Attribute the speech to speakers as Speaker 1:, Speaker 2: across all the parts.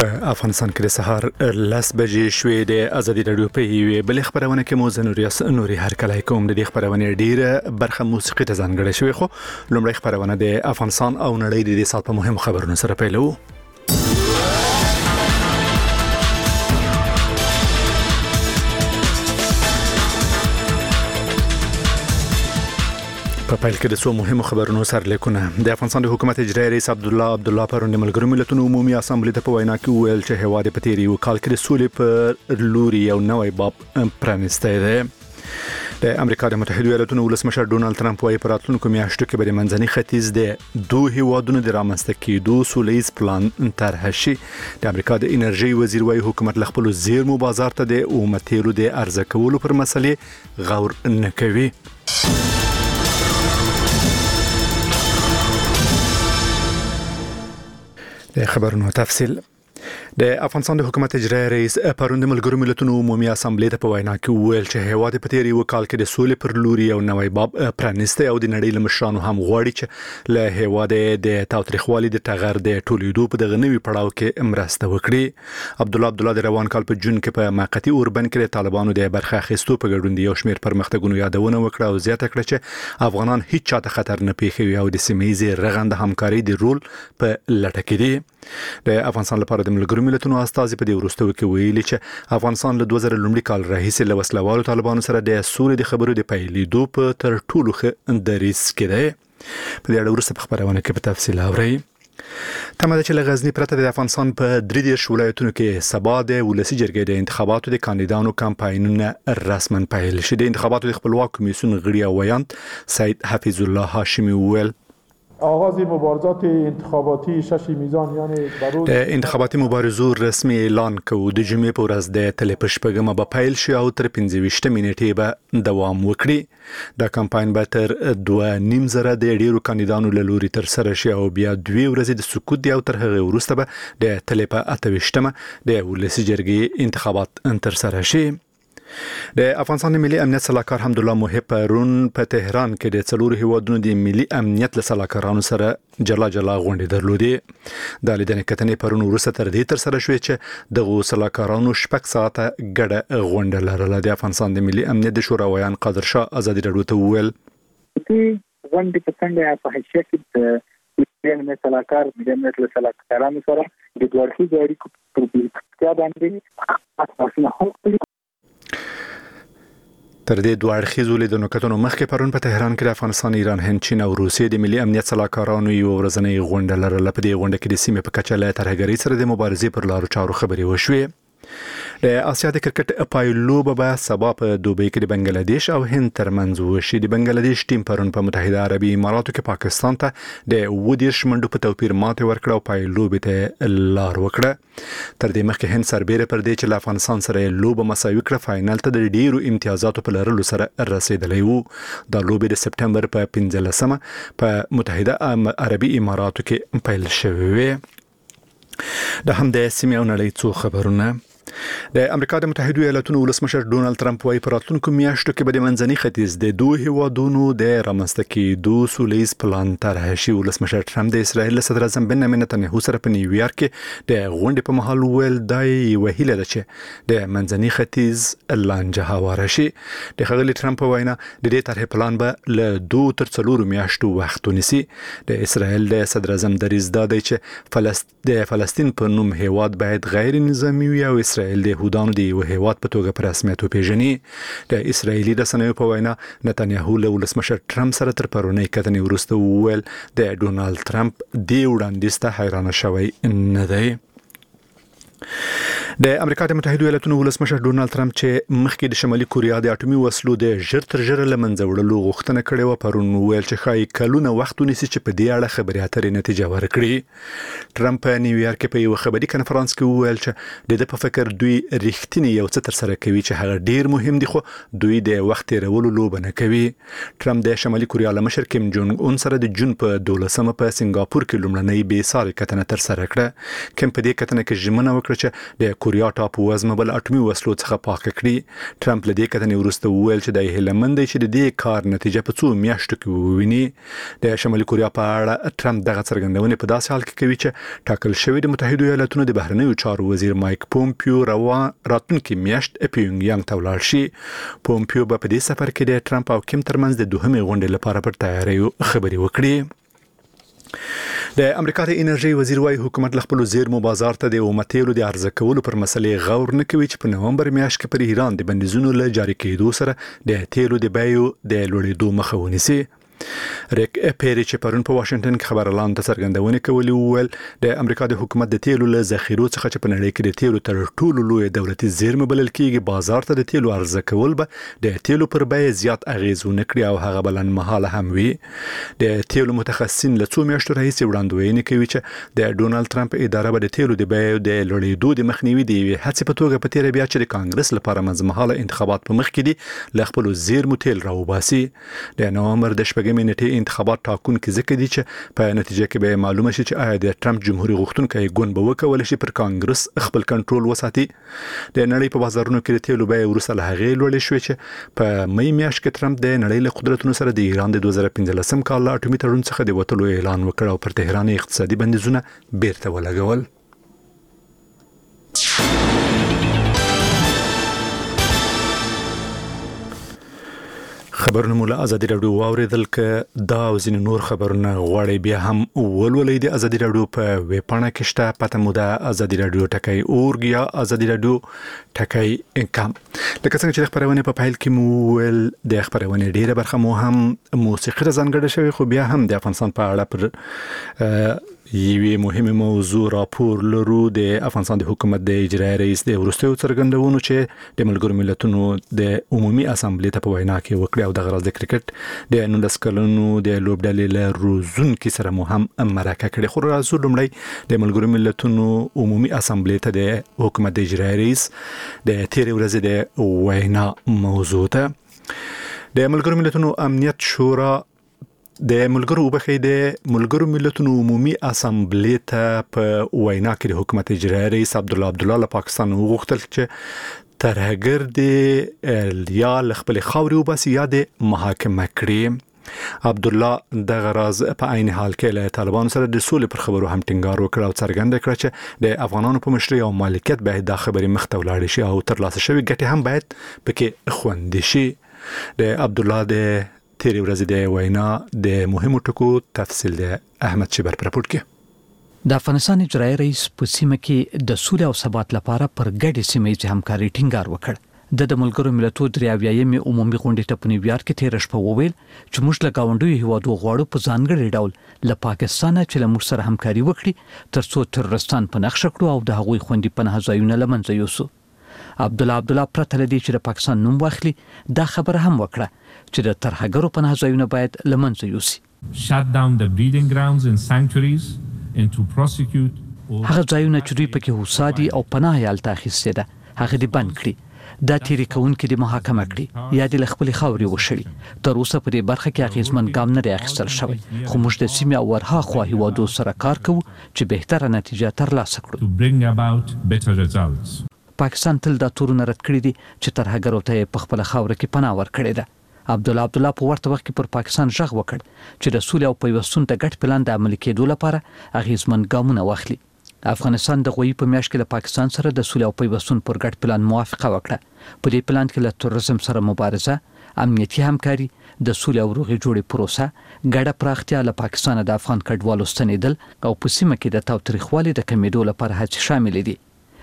Speaker 1: په افغانستان کې د سهار 10 بجې شوې د ازادي راډیو په یوې بل خبرونه کې مو نوري هرکلای کوم د خبرونه ډیره برخه موسیقي ته ځانګړې شوې خو لومړی خبرونه د افغانستان او نړۍ د سات په مهم خبرونو سره پیلو. په پیل کې د څو مهمو خبرونو سرلیکونه. د افغانستان د حکومت اجرایي رئیس عبدالله پرون د ملګرو ملتونو عمومي اسامبلې ته په وینا کې ویل چې هیواد په تیری یو کال کې د سولې پر لوري یو نوی باب پرانیستی دی. د امریکا د متحده ایالاتونو ولسمشر ډونالد ترامپ وايي په راتلونکو میاشتو کې به د منځني ختیځ د دوه هیوادونو د رامنځته کېدو سولهییز پلان طرح شي. د امریکا د انرژي وزیر وايي حکومت له خپل زیرمو بازار ته د اومتیلو د عرضه کولو پر مسلې غور نه کوي. د خبرونو تفصیل. د افغانستان د حکومت اجرایي رئیس پرون د ملګرو ملتونو عمومي اسامبلې ته په وینا کې ویل چې هیواد په تیری یو کال کې د سولې پر لوري یو نوی باب پرانیستی او د نړۍ له مشرانو هم غواړي چې له هیواد د تاوتریخوالي د ټغر د ټولیدو په دغه نوي پړاو کې مرسته وکړي. عبدالله د روان کال په جون کې په موقتی اوربند کې د طالبانو د برخه اخیستو په ګډون د یو شمېر پرمختګونو یادونه وکړه او زیاته کړه چې افغانان هیڅ چاته خطر نه پیښوي او د سیمه‌ییزې رغنده همکاري د رول په لټه کې دي. د افغانستان لپاره د ملګرو ملتونو استازي په دې وروستیو کې ویلي چې افغانستان له 2000 لومړي کال راهیسې له وسلوالو طالبانو سره د سولې د خبرو د پیلېدو په تر ټولو ښه دریځ کې دی. په دې اړه وروسته په خبرونه کې په تفصیل اورئ. تمه ده چې له غزني پرته د افغانستان په 33 ولایتونو کې سبا د ولسی جرګې د انتخاباتو د کاندیدانو کمپاینونه رسماً پیل شي. د انتخاباتو د خپلواک کمیسیون غړي او ویاند سید حفیظ الله هاشمی ویل
Speaker 2: آغاز مبارزات انتخاباتی 6 میزان یعنی
Speaker 1: د انتخاباتي مبارزو رسمي اعلان کوي. د جمعې په ورځ د تلې په شپږمه به پیل شي او تر 15 منټې به دوام وکړي. دا کمپاین به تر 2.5 د ډیرو کاندیدانو له لوري تر سره شي او بیا 2 ورځې د سکوت دی او تر هغه وروسته به د تلې په 28مه د ولسی جرګې انتخابات تر سره شي. د افغانستان ملي امنیت صلاحکار حمدالله محب پرون په تهران کې د څلورو هیوادونو د ملي امنیت له صلاحکارانو سره جلا غونډې درلودې. د لیدنې کتنې پرون وروسته تر دې تر سره شوې چې دغه صلاحکارانو 6 ساعته ګډه غونډه لرله. د افغانستان د ملي امنیت د شورا ویان قادر شاه ازادي راډیو ته وویل
Speaker 3: غونډې په څنګه په حیثیت کې د صلاحکار د امنیت له صلاحکارانو سره د دوړخي اړیکو په اړه باندې تاسو هم
Speaker 1: تر دې دوه اړخیزو لیدنو کتنو مخکې پرون په تهران کې د افغانستان، ایران، هند، چین او روسیې د ملي امنیت صلاحکارانو یو ورځنۍ غونډه لرله. په دې غونډه کې د سیمې په کچه له ترهګرۍ سره د مبارزې پر لارو چارو خبرې وشوې. د آسیا د کرکټ پایلوبه به سبا په دوبۍ کې د بنگلاديش او هند ترمنځ وشي. د بنگلاديش ټیم پرون په متحده عربي اماراتو کې پاکستان ته د 20 منډو په توپیر ماته ورکړه او پایلوبه ته لار وکړه. تر دې مخکې هند سربېره پر دې چې له افغانستان سره لوبه مساوي کړه، فاینل ته د ډیرو امتیازاتو په لرلو سره رسیدلی وو. د لوبې د سپټمبر په 15مه په متحده عربي اماراتو کې پیل شوې. د هم د سیمې او نړۍ څو خبرونه. د امریکا د متحده ایالاتونو ولسمشر ډونالد ترامپ وايي په راتلونکو میاشتو کې به د منځني ختیځ د دوه هیوادونو د رامنځته کېدو سولهییز پلان طرح شي. ولسمشر ترامپ د اسرائیل صدر اعظم بنیامین نتنیاهو سره په نیویارک کې د غونډې په مهال ویل دا یوه هیله ده چې د منځني ختیځ لانجه هواره شي. د ښاغلي ترامپ وینا د دې طرح پلان به له 2 تر 4 میاشتو وخت ونیسي. د اسرائیل د صدر اعظم دریځ دا دی چې د فلسطین په نوم هیواد باید غیر نظامي وي او اسرائیل د يهودانو د یو هیواد په توګه په رسمیت وپیژني. د اسرایلی رسنیو په وینا نتنیاهو له ولسمشر ترامپ سره تر پرونی کتنې وروسته وویل د ډونالد ترامپ د وړاندیز ته حیرانه شوی نه دی. د امریکا د متحده ایالاتونو ولسمشر ډونالد ترامپ چې مخکې د شمالي کوریا د اټومي وسلو د ژر تر ژره له منځه وړلو غوښتنه کړې و، پرون ویل چې ښایي کلونه وخت ونیسي چې په دې اړه خبرې اترې نتیجه ورکړي. ترامپ په نیویارک کې په یو خبري کنفرانس کې وویل چې د په فکر دوی رښتینی یو څه تر سره کوي چې هغه ډیر مهم دي، خو دوی د وخت تیرولو لوبه نه کوي. ترامپ د شمالي کوریا له مشر کیم جونګ اون سره د جون په 12مه په سنگاپور کې لومړنۍ بې ساري کتنه تر سره کړه. کیم په دې کتنه کې ژمنه وکړه چې د کوریا ټاپو وزمه بل اټومي وسلو څخه پاک کړي. ټرمپ له دې کتنې وروسته وویل چې د هیلمند دی چې د دې کار نتیجه په څو میاشتو کې وویني. د شمالي کوریا په اړه ټرمپ دغه څرګندونې په داسې حال کې کوي چې ټاکل شوی د متحده ایالاتونو د بهرنیو چارو وزیر مایک پومپیو راتلونکي میاشت پیونګ یانګ ته ولاړ شي. پومپیو په دې سفر کې د ټرمپ او کیم ترمنځ د دوهمې غونډې لپاره پر تیاریو خبرې وکړي. د امریکا د انرژي وزیر وايي حکومت له خپل زیرمو بازار ته د اومه تیلو د عرضه کولو پر مسلې غور نه کوي چې په نومبر میاشت کې پر ایران د بندیزونو له جاری کېدو سره د تیلو د بیو د لوړېدو مخه ونیسي. ریک پیری چې پرون په واشنگټن کې خبرلاند ته څرګندونې کولې وویل د امریکا د حکومت د تیلو له ذخیرو څخه چې په نړۍ کې د تیلو تر ټولو لوی دولتي زیرمه بلل کېږي بازار ته د تیلو عرضه کول به د تیلو پر بیه زیات اغیز ونه کړي او هغه بلن مهاله هم وي. د تیلو متخصصین له څو میاشتو راهیسې وړاندوینه کوي چې د ډونالد ټرمپ اداره به د تیلو د بیې د لوړېدو د مخنیوي د هڅې په توګه په تیر بیا چې د کانګرس لپاره منځمهاله انتخابات په مخ کې دي له خپل زیرمو تیل راوباسي. د نومبر د شپږمې نیټې انتخابات ټاکونکي ځکه دي چې په نتیجه کې به معلومه شي چې آیا د ټرمپ جمهوریت غوښتونکي ګوند به وکول شي پر کانګرس خپل کنټرول وساتي. د نړۍ په بازارونو کې د تیلو بیه وروسته له هغې لوړې شوې چې په مې میاشت کې ټرمپ د نړۍ له قدرتونو سره د ایران د 2015 کال له اټومي تړون څخه د وټلو اعلان وکړ او پر تهران اقتصادي بندیزونه بیرته ولګول. خبرونه مولا ازادي رادیو واوریدل ک دا او ځین نور خبرونه غواړي بیا هم ولولې د ازادي رادیو په ویب پاڼه کې شته پته مو د ازادي رادیو ټکای اورګ یا ازادي رادیو ټکای انکم. لکه څنګه چې خبرونه په فایل کې مو ول د خبرونه ډیره برخه مو هم موسیقي ځانګړې شوی خو بیا هم د افغانستان په اړه پر یوه مهمه موضوع راپور لرو. د افغانستان د حکومت د اجرایي رئیس د ورستیو څرګندونو چې د ملګرو ملتونو د عمومي اسامبلې ته په وینا کې وکړي او د غرض د کرکټ د 19 کلونو د لوبډلې له روزونکو سره مو هم مرکه کړې. خو راځو لومړی د ملګرو ملتونو عمومي اسامبلې ته د حکومت د اجرایي رئیس د تیر ورځې د وینا موضوع ته. د ملګرو ملتونو امنیت شورا د ملګرو ملتونو عمومي اسامبلې ته په وینا کې د حکومت اجرایي رئیس عبدالله له پاکستان وغوښتل چې ترهګر د یا خپل خاوري وباسي یا د محاکمه کړي. عبدالله د غراز په عین حال کې له طالبانو سره د سولې پر خبرو هم ټینګار وکړ او څرګنده کړ چې د افغانانو په مشرۍ او مالکیت به د خبرې مخ ته ولاړ شي او ترلاسه شوی ګټه هم باید پکې خوندي شي. د عبدالله د تیر ورځې د وینا د مهمو ټکو تفصیل د احمد شبر پر راپور کې.
Speaker 4: د افغانستان اجرایي رئیس په سیمه کې د سولې او ثبات لپاره پر ګډې سیمې همکاري ټینګار وکړ. د ملګرو ملتونو دریاویایي عمومي غونډې ته په نیویارک کې تیر شپه وویل چې موږ له گاونډیو هیوادو غواړو په ځانګړي ډول له پاکستان چې له موږ سره همکاري وکړي ترڅو ترورستان په نښه کړو او د هغوی خوندي پناه ځایونه له منځه یوسو. عبدالله پرته لدی چې د پاکستان نوم واخلي دا خبره هم وکړه چې د ترهګرو پناه ځایونه باید له منځه یوسي.
Speaker 5: Shut down the breeding grounds and sanctuaries and to prosecute
Speaker 4: هغه ځایونه چې دوی پکې اوسادي او پناه یې هلته اخیستې ده هغه دې بند کړي. دا تیری کوونکي د محاکمه کړي یا د خپل خاوري وشړي. تر اوسه په دې برخه کې اغیزمن ګام نه اخیستل شوی خو موږ د سیمې او ورها خوا هیوادو سره کار کوو چې بهتره نتیجه ترلاسه کړو.
Speaker 5: to bring about better results.
Speaker 4: پاکستان تل دا تورونه رد کړی دي چې ترهګرو ته په خپل خاور کې پناه ورکړي ده. عبدالله په ورته وخت کې پر پاکستان ژغ وکړ چې د سولې او پیوستون د ګډ پلان د عملي کېدو لپاره اغیزمن ګامونه واخلي. افغانستان د غوي په میاشت کې د پاکستان سره د سولې او پیوستون پر ګډ پلان موافقه وکړه. په دې پلان کې له تروریزم سره مبارزه، امنیتي همکاري، د سولې او روغې جوړې پروسه، ګډه پراختیا له پاکستان د افغان کډوالو ستنېدل او په سیمه کې د تاوتریخوالي د کمیدو لپاره هڅې شامل دي.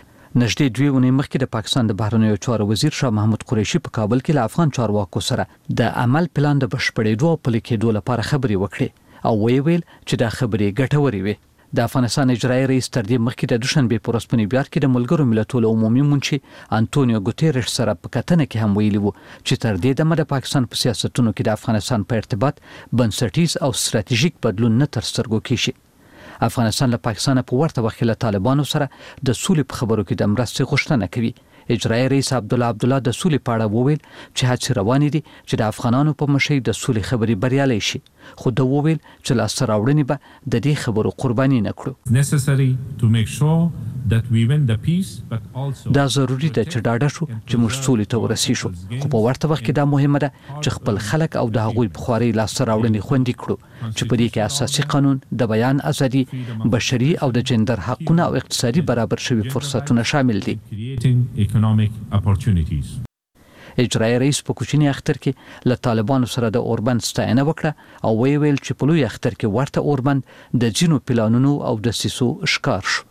Speaker 4: نږدې 2 ونې مخکې د پاکستان د بهرنیو چارو وزیر شاه محمود قریشي په کابل کې له افغان چارواکو سره د عمل پلان د بشپړېدو او پلي کېدو لپاره خبرې وکړې او ویل چې دا خبرې ګټورې وي. د افغانستان اجرایي رئیس تر دې مخکې د دوشنبه په ورځ په نیویارک کې د ملګرو ملتونو عمومي منشي انټونیو ګوتيريش سره په کتنه کې هم ویلي وو چې تر دې دمه د پاکستان په سیاستونو کې د افغانستان په ارتباط بنسټیز او ستراتیژیک بدلون نه تر سترګو کیږي. افغانستان له پاکستان په ورته وخت له طالبانو سره د سولې په خبرو کې د مرستې غوښتنه کوي. اجرایي رئیس عبدالله د سولې په اړه وویل چې هڅې روانې دي چې د افغانانو په مشرۍ د سولې خبرې بریالۍ شي خو د وویل چې لاسته راوړنې به د دې خبرو قرباني نه کړو.
Speaker 5: necessary to make sure that we win the peace but also
Speaker 4: دا ضروری ده چې ډاډه شو چې موږ سولې ته ورسیږو، خو په ورته وخت کې دا مهمه ده چې خپل خلک او د هغوی بخواري لاسته راوړنې خوندي کړو چې په دې کې اساسي قانون، د بیان ازادي، بشري او د جندر حقونه او اقتصادي برابر شوي فرصتونه شامل دي.
Speaker 5: creating economic opportunities.
Speaker 4: اجرایي رئیس په کوچني اختر کې له طالبانو سره د اوربند ستاینه وکړه او ویل چې په لوی اختر کې ورته اوربند د جنو پلانونو او د سیسو ښکار شو.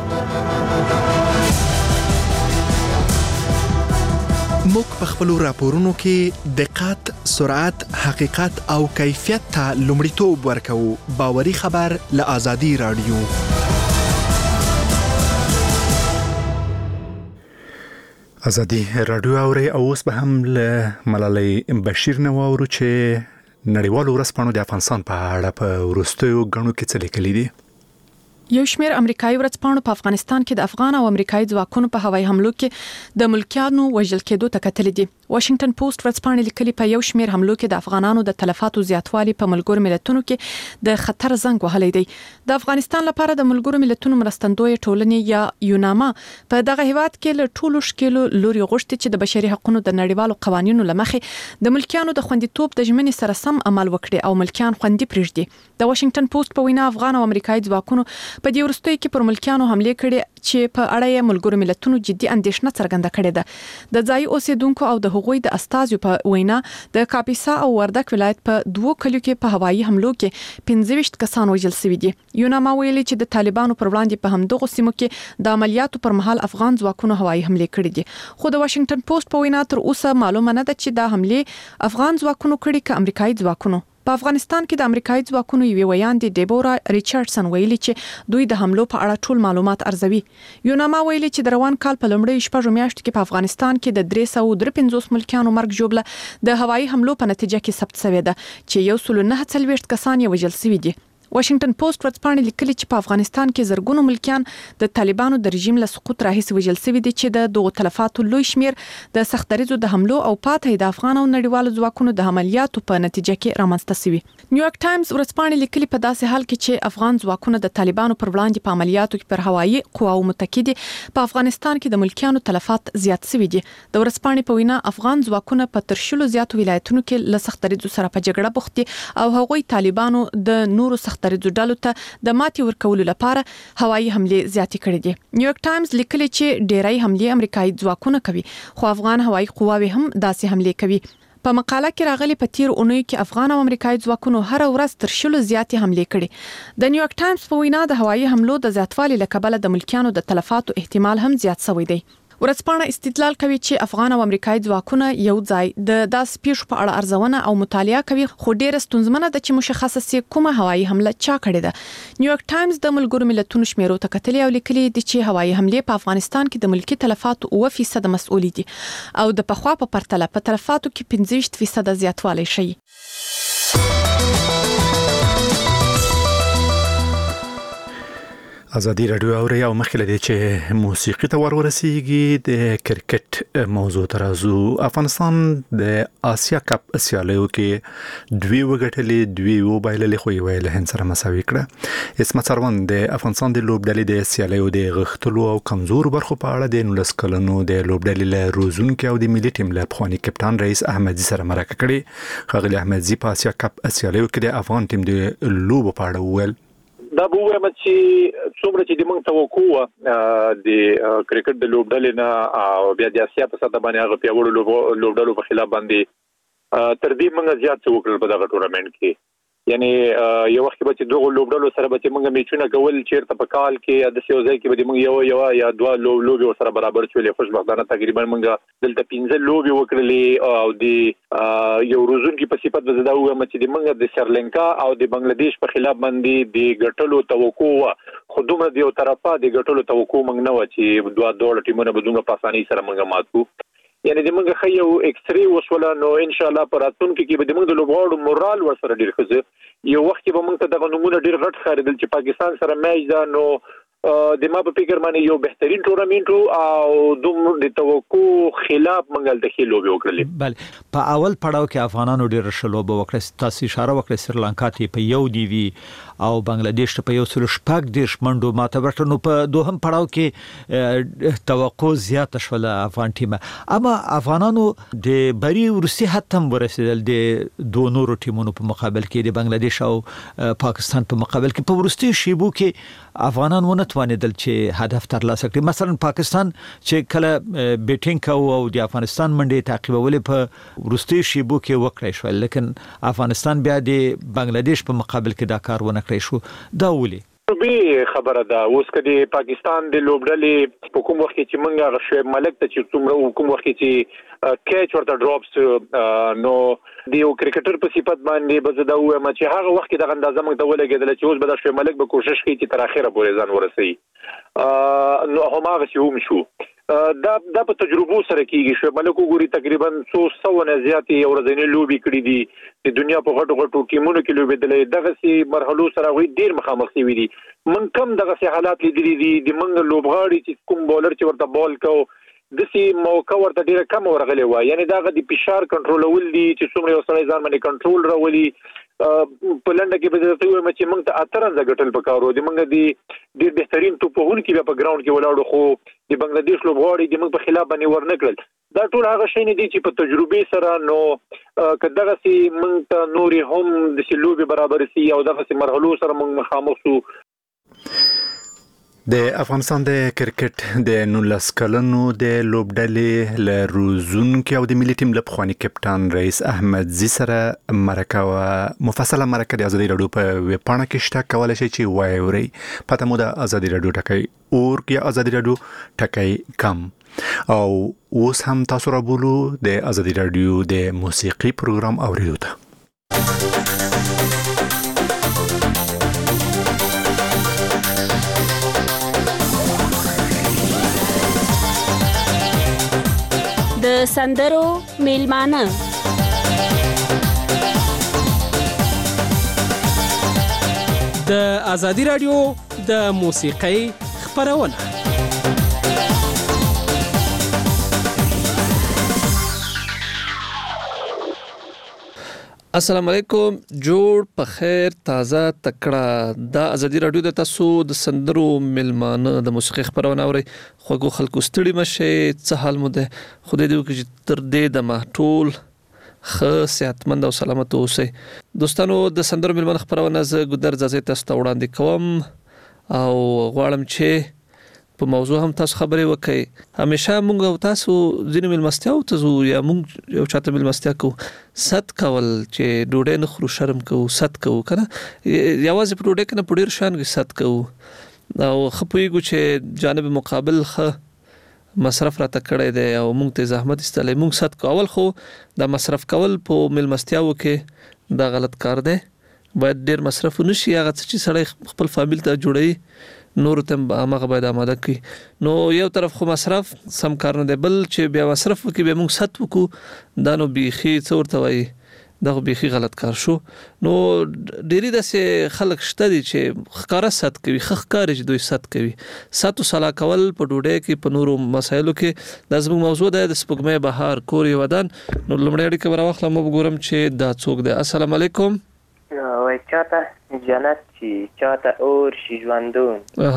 Speaker 6: موږ په خپل راپورونو کې دقت، سرعت، حقیقت او کیفیت ته لومړیتوب ورکوو. باوري خبر له آزادي رادیو.
Speaker 1: ازادي رادیو اوري او اوس به هم له ملالۍ بشیر نو اورو چې نړیوالو ورځپاڼو د افغانستان په اړه په وروستیو غنو کې څه لیکلي دي.
Speaker 7: یو شمېر امریکایي ورځپاڼو په افغانستان کې د افغان او امریکایي ځواکونو په هوایي حملو کې د ملکیانو وژل کېدو ته کتلې دي. واشنگټن پوسټ ورځپاڼې لیکلي په یو شمېر حملو کې د افغانانو د تلفاتو زیاتوالی په ملګرو ملتونو کې د خطر زنګ وهلی دی. د افغانستان لپاره د ملګرو ملتونو مرستندوی ټولنې یا یوناما په دغه هیواد کې له ټولو شکلو لوري غوښتي چې د بشري حقوقو د نړیوالو قوانینو لمخې د ملکیانو د خوندیتوب د ژمنې سره سم عمل وکړي او ملکیان خوندي پرېږدي. د واشنگټن پوسټ په وینا افغان او امریکایي ځواکونو په دې وروستیو کې پر ملکیانو حمله کړې چې په اړه یې ملګرو ملتونو جدي اندېښنه څرګنده کړې ده. د ځای اوسیدونکو او د هغوی د استازو په وینا د کاپیسا او وردک ولایت په دوه کلیو کې په هوایي حملو کې 15 کسان وژل شوي دي. یوناما ویلي چې د طالبانو پر وړاندې په همدغه سیمو کې د عملیاتو پر مهال افغان ځواکونو هوایي حمله کړې دي. خو د واشنگټن پوسټ په وینا تر اوسه معلومه نه ده چې دا حمله افغان ځواکونو کړې که امریکایي ځواکونو. په افغانستان کې د امریکایي ځواکونو یوې ویاندې ډیبورا ریچارډسن ویلي چې دوی د حملو په اړه ټول معلومات ارزوي. یوناما ویلي چې د روان کال په لومړۍ شپږو میاشتو کې په افغانستان کې د 353 ملکیانو مرګ ژوبله د هوایي حملو په نتیجه کې ثبت شوې ده چې 149 کسان یې وژل شوي دي. واشنگټن پوسټ ورځپاڼې لیکلي چې په افغانستان کې زرګونو ملکیان د طالبانو د رژیم له سقوط راهیسې وژل شوي دي چې د دغو تلفاتو لوی شمیر د سختدریزو د حملو او پاتې د افغان او نړیوالو ځواکونو د عملیاتو په نتیجه کې رامنځته شوي. نیویارک ټایمز ورځپاڼې لیکلي په داسې حال کې چې افغان ځواکونه د طالبانو پر وړاندې په عملیاتو کې پر هوایي قواو متکي دي، په افغانستان کې د ملکیانو تلفات زیات شوي دي. د ورځپاڼې په وینا افغان ځواکونه په ترشلو زیاتو ولایتونو کې له سختدریزو سره په جګړه بوخت دي او هغوی طالبانو د نورو سختدریزو ډلو ته د ماتي ورکولو لپاره هوایي حمله زیاتې کړې دي. نیویارک ټایمز لیکلي چې ډېری حمله امریکایي ځواکونه کوي خو افغان هوایي قواوې هم داسې حمله کوي. په مقاله کې راغلي په تیر اونۍ کې افغان او امریکایي ځواکونو هر ورځ تر شلو زیاتې حمله کړې. د نیویارک ټایمز په وینا د هوایي حملو د زیاتوالي له کبله د ملکیانو د تلفاتو احتمال هم زیات شوی دی. ورځپاڼه استدلال کوي چې افغان او امریکایي ځواکونه یو ځای د داس پیښو په اړه ارزونه او مطالعه کوي خو ډیره ستونزمنه ده چې مشخصه سي کومه هوایي حمله چا کړې ده. نیویارک ټایمز د ملګرو ملتونو شمیرو ته کتلې او لیکلي دي چې هوایي حمله په افغانستان کې د ملکی تلفاتو 9% مسؤل دي او د پخوا په پرتله په تلفاتو کې 15% زیاتوالی شي.
Speaker 1: ازادي رادیو اوري او مخکې لدی چې موسیقي ته ورسیږي د کرکټ موضوع ترازو. افغانستان د آسیا کپ سیالیو کې دوی وګټلې دوی وبایللې خو یې له هند سره مساوي کړه. اسمت سروان د افغانستان د لوبډلې د سیالیو د غښتلو او کمزور برخو په اړه د 19 کلنو د لوبډلې له روزونکو او د ملي ټیم له پخوانی کپټان رئیس احمدزي سره مرکه کړې. خغلی احمدزي په آسیا کپ سیالیو کې د افغان ټیم د لوبو په اړه وویل
Speaker 8: دا به وایم چې څومره چې د موږ توقع د کرکټ د لوبډلې نه او بیا د آسیا په سطح باندې هغه پیاوړو لوبډلو په خلاف باندې تر دې موږ زیات څه وکړل په دغه ټورنمنت کې. یعنی یو وخت به چې دغه لوبډلو سره به چې موږ میچونه کول چیرته په کال کې د سیوځای کې به موږ یو یا دوه لوبي سره برابر شولې. خوشبختانه تقریبا موږ دلته 15 لوبي وکړلې او د یو روزونکو په صفت به زده وایم چې موږ د سریلانکا او د بنگلاديش په خلاف باندې د ګټلو توقع خو دومره د یو طرفه د ګټلو توقع موږ نه و چې دوه ټیمونه به دومره په اسانۍ سره موږ ماتو. یعنی د موږ خو یو ایکستری وسوله نو ان شاء الله پر راتلونکي کې به د موږ د لوبغاړو مورال ورسره ډیر ښه. یو وخت به موږ ته د نمونه ډیر غټ خریدل چې پاکستان سره میچ دا نو د ما په فکر باندې یو بهترین ټورنمنت او دوم د توقع خلاف منګل د خلوبي وکړل.
Speaker 9: بله په اول پړاو کې افغانانو ډېر شلوبه وکړه، تاسو اشاره وکړه سریلانکا ته په یو دی وی او بنگلاديش ته په یو سل شپږ دیش منډو ماته ورته. نو په دوهم پړاو کې توقع زیاته شول افغان ټیم، اما افغانانو د بری روسي حتی ورسېدل د دوه نورو ټیمونو په مقابل کې د بنگلاديش او پاکستان په مقابل کې. په ورستي شیبو کې افغانان ونه توانیدل چې هدف ترلاسه کړي. مثلا پاکستان چې کله بیټینګ کوي او د افغانستان منډي تعقیبولې په ورستي شیبو کې وکړای شو، لیکن افغانستان بیا د بنگلاديش په مقابل کې دا کار ونه کړی شو. دا ولې
Speaker 8: به خبره ده اوس کدي پاکستان د لوبډلې په کوم وخت چې منګه غشوي ملک ته چې څومره کوم وخت چې کیچ ورته ډراپس نو دیو کرکټر په صفت باندې بزدا و ما چې هغه وخت د اندازه موږ ته ولګیدل چې اوس به د شوي ملک به کوشش کوي چې تر اخره پورې ځان ورسي نو هم هغه شوم شو دا په تجربو سره کیږي. شوي ملک وګوري تقریبا 100 نه زیات یو ورځنی لوبي کړې دي د دنیا په غټو غټو ټیمونو کې لوبېدلې دغه سي مرحلو سره وي ډیر مخامخ شوي دي. من کم دغه سي حالات لیدلې دي د منګ لوبغاړي چې کوم بولر چې ورته بال کو د سي موقع ورته ډیره کم ورغلې و، یعنی دغه د فشار کنټرولول دي چې څومره یو سړی ځان باندې کنټرول راولي. په لنډه کې به درته وایم چې موږ ته اترنځ غټل پکارو دي. موږ د ډیر بهترین توپون کې په ګراوند کې ولاړو، خو د بنگلاديش لوبغاړي د موږ په خلاف باندې ورنکړل. دا ټول هغه شی نه دي چې په تجربه سره نو کداغه سي موږ ته نوري هم د سلوبي برابر سي او دغه سي مرحلو سره موږ مخامخ شو.
Speaker 1: د افغانستان د کرکټ د 19 کلنو د لوبډلې له روزونکو او د ملي ټیم له پخوانی کپټان رئیس احمد زی سره مرکه مفصله مرکه د ازادي رادیو په ویب پاڼه کې شته، کولای شئ چې وایوري پته مو د ازادي رادیو ټکي اور یا ازادي رادیو ټکي کم او اوس هم تاسو را بولو د ازادي رادیو د موسیقي پروګرام اوریدو ته.
Speaker 10: د سندرو میلمانه
Speaker 11: د ازادي رادیو د موسیقۍ خبرونه. السلام علیکم، جوړ په خیر، تازه تکړه. د ازادي رادیو د تاسو د سندرو میلمانه د موسیقي خبرونه اوري. خوږو خلکو ستړي مشه، څه حال مو ده؟ خدای دې وکړي چې تر دې د ټول ښه صحتمند او سلامت اوسئ. دوستانو، د سندرو میلمانه خبرونه زه ګودر ځای تاسو ته وړاندې کوم او غواړم چې په موضوع هم تاسو خبرې وکړئ. همیشه مونږ او تاسو ځینې ملمستیاو ته ځو یا مونږ یو چاته ملمستیا کوو، ست کول چې ډوډۍ نه خورو شرم کوو، ست کوو کنه، یوازې په ډوډۍ کې نه په ډېر شیانو کې ست کوو او ښه پوهېږو چې جانب مقابل ښه مصرف راته کړی دی او مونږ ته زحمت ایستلی، مونږ ست کوو. اول خو دا مصرف کول په ملمستیاو کې دا غلط کار دی، باید ډېر مصرف ونشي. هغه څه چې سړی خپل فامیل ته جوړوي نور ته هغه باید آماده کړي. نو یو طرف خو مصرف سم کار نه دی، بل چې بیا مصرف وکړي بیا موږ ست وکړو، دا نو بیخي څه ورته وایي، دا خو بیخي غلط کار شو. نو ډېری داسې خلک شته دي چې ښکاره ست کوي، ښه ښکاري چې دوی ست کوي. ست و سلا کول په ډوډۍ کې په نورو مسایلو کې دا زموږ موضوع ده، د سپوږمۍ بهار کور یې ودان. نو لومړی اړیکه به راواخلم وګورم چې دا څوک دی. السلام علیکم.
Speaker 12: وای چاته جنت شي، چاته اور شي ژوندون.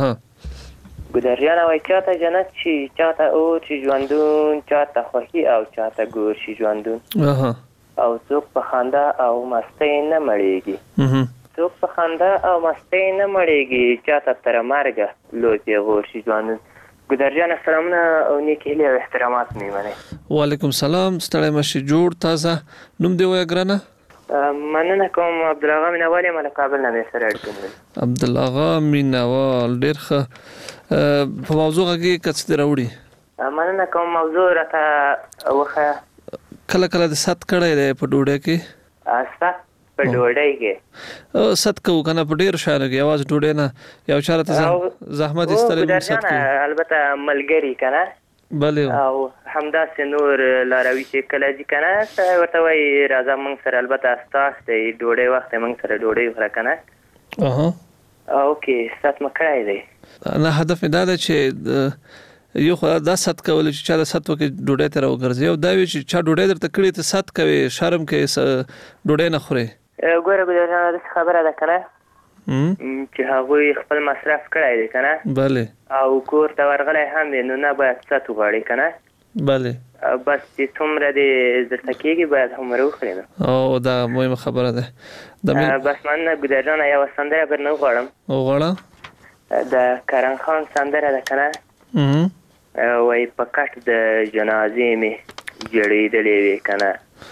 Speaker 12: ګودریانه وای چاته جنت شي، چاته اور شي ژوندون، چاته خوښي او چاته ګور شي ژوندون. او څوک په خندا او مستۍ نه مړېږي، څوک په خندا او مستۍ نه مړېږي، چاته تر مرګه لوی غور شي ژوندون. ګودریانه سلامونه او نیک هیلې او احترامات مې منئ.
Speaker 11: وعلیکم سلام، ستړی مشې، جوړ تازه. نوم دې وایه ګرانه؟
Speaker 12: مننه کوم، عبدالغا مینوال یم، له کابل نه مې سره اړیکه لري.
Speaker 11: عبدالغا مینوال، ډېر ښه. په موضوع کې څه دې راوړي؟
Speaker 12: مننه کوم، موضوع راته وښیه.
Speaker 11: کله کله د ست کړی دی په ډوډۍ کې؟
Speaker 12: ست په ډوډۍ کې
Speaker 11: ست کوو که نه، په ډېرو شیانو کې، یوازې ډوډۍ نه، یو چا راته زحمت ایستلی موږ ست کوو.
Speaker 12: البته ملګري که نه او همداسې نور لاروي چې کله ځي که نه ورته وایي راځه موږ سره، البته استاس دی ډوډۍ وخت موږ سره ډوډۍ وخوره که نه. اوکې ست مکړای دی
Speaker 11: نه هدف دا ده چې یو خو دا ست کول چې چا د ست وکي ډوډۍ ته راوګرځي او دا وی چې چا ډوډۍ درته کړی ته ست کوي شرم کوي ډوډۍ نه خوري
Speaker 12: ګوره ګلجانه د خبره ده کنه چې هغه خپل مصرف کړای دی کنه
Speaker 11: bale
Speaker 12: او کور ته ورغلی هم نو نه باید ست وغواړي کنه
Speaker 11: bale
Speaker 12: بس چې څومره دې درته کېږي باید همره وخوري نو
Speaker 11: او دا مهمه خبره ده
Speaker 12: بس من ګلجانه یو سندره پر نه غواړم
Speaker 11: غواړه
Speaker 12: د کرن خان سندره ده کنه وای پکټ د جنازې می جړېدلې وی کنه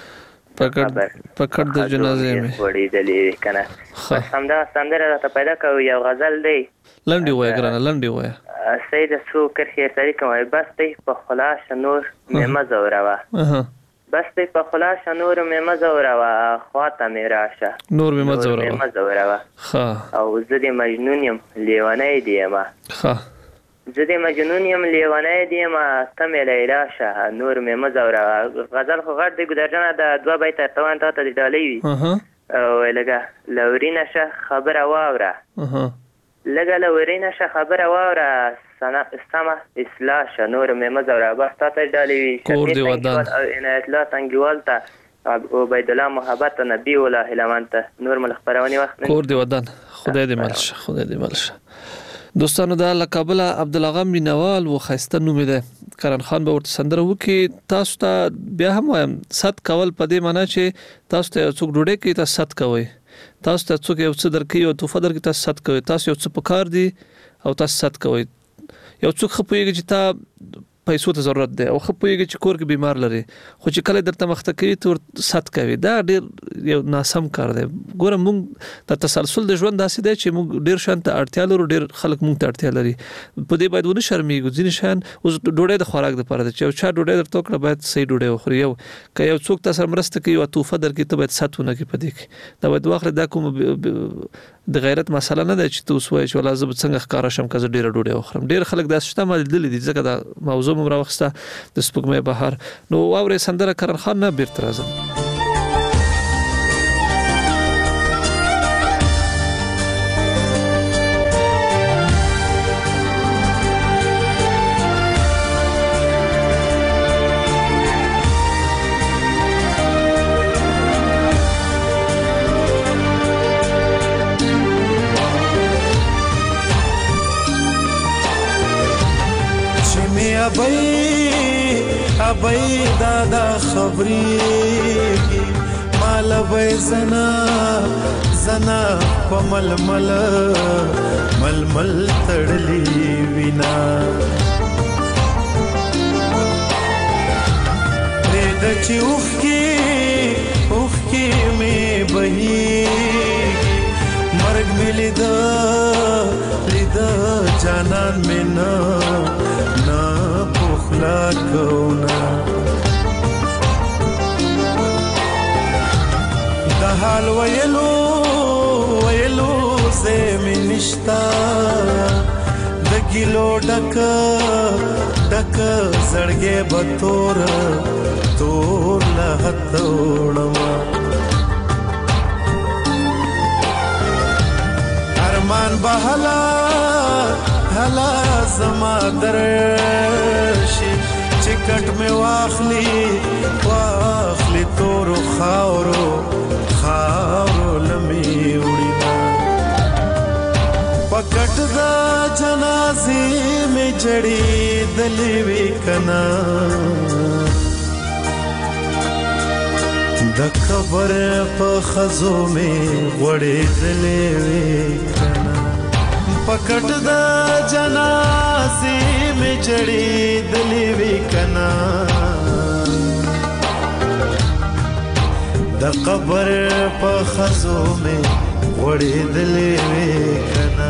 Speaker 11: پکټ د جنازې می
Speaker 12: جړېدلې وی کنه همدا سندره ته پیدا کوي یو غزل دی
Speaker 11: لنډي وای ګرانه لنډي وای
Speaker 12: سید سو کرخي طریق وای بس ته په خلاص نور مې مزوروا بس ته په خلاص نور مې مزوروا خواته مې راشه
Speaker 11: نور مې
Speaker 12: مزوروا او زه دې مجنون يم لیوانې دی ما زه دې مجنون يم لیوانې دی ما ته مې لیلا شه نور مې مزوروا غزل خو غړ دې ګدرجنه د 2 بیت توان ته د ډالۍ وی او لګه لورینه شه خبره واوره لګه لورینه شه خبره واوره سما اصلاح شه نور مې مزوره بس ته ډالۍ وی
Speaker 11: کور دی ودان
Speaker 12: او عنایت الله تنګوال ته او عبید الله محبت نبی ولا هلمنت نور مل خبرونی وخت
Speaker 11: کور دی ودان خدای دې ملشه خدای دې ملشه دوستانو دا لقب عبد الغم مینوال و خسته نوم ده کرن خان به ورته سندره وکي تاسو ته بیا هم وایم ست کول په دې معنی چې تاسو ته څوک ډوډۍ کوي تاسو ست کوئ تاسو ته څوک یو څه درکوي او توفه درکوي تاسو ست کوئ تاسو یو څه پکار دي او تاسو ست کوئ یو څوک خپويږي چې تا پیسو ته ضرورت ده او خپويږي چې کور کې بیمار لري خو چې کله درته مخته کوي ته ست کوي دا ډیر یو ناسم کار دی ګوره موږ د تسلسل د ژوند داسې دی چې موږ ډیر شان ته اړتیا لرو ډیر خلک موږ ته اړتیا لري په دې باید ونه شرمېږو ځینې شان اوس ډوډۍ د خوراک لپاره ده چې چا ډوډۍ درته کړه باید صحیح ډوډۍ وخوري یو که یو څوک تاسو مرسته کوي او توفه درکې ته باید ستونه کې پدې کې دا باید واخره دا کوم د غیرت مسله نه ده چې تاسو وایي چې ولا زه څنګه ښکارا شم که زه ډیره ډوډۍ وخورم ډیر خلک دا شته مال دي ځکه دا موضوع مې راوخسته د سپوږمۍ بهار نو واورې سندره کرن خان نه بیرته راځم
Speaker 13: ابای دادا خبرې مال به زنا پمل مل تړلی وینا پرې د چې اوخ کې مې بهي مرګ مې لیدا جانان مې نه پخلا کونا د حال ویلو زمي نشتا د ګلو ډک زړګې بتور له هتوړما ارمان بهلا زما درشي چکټ می واخلی تور خاورو لمی وړینا پکټ دا جنازې می جړې دلې وی کنا د قبر په خزو می وړې دلې وی کنا پکټ دا جنازې می جړې دلې وی کنا د قبر په خزو می وړې دلې وی کنا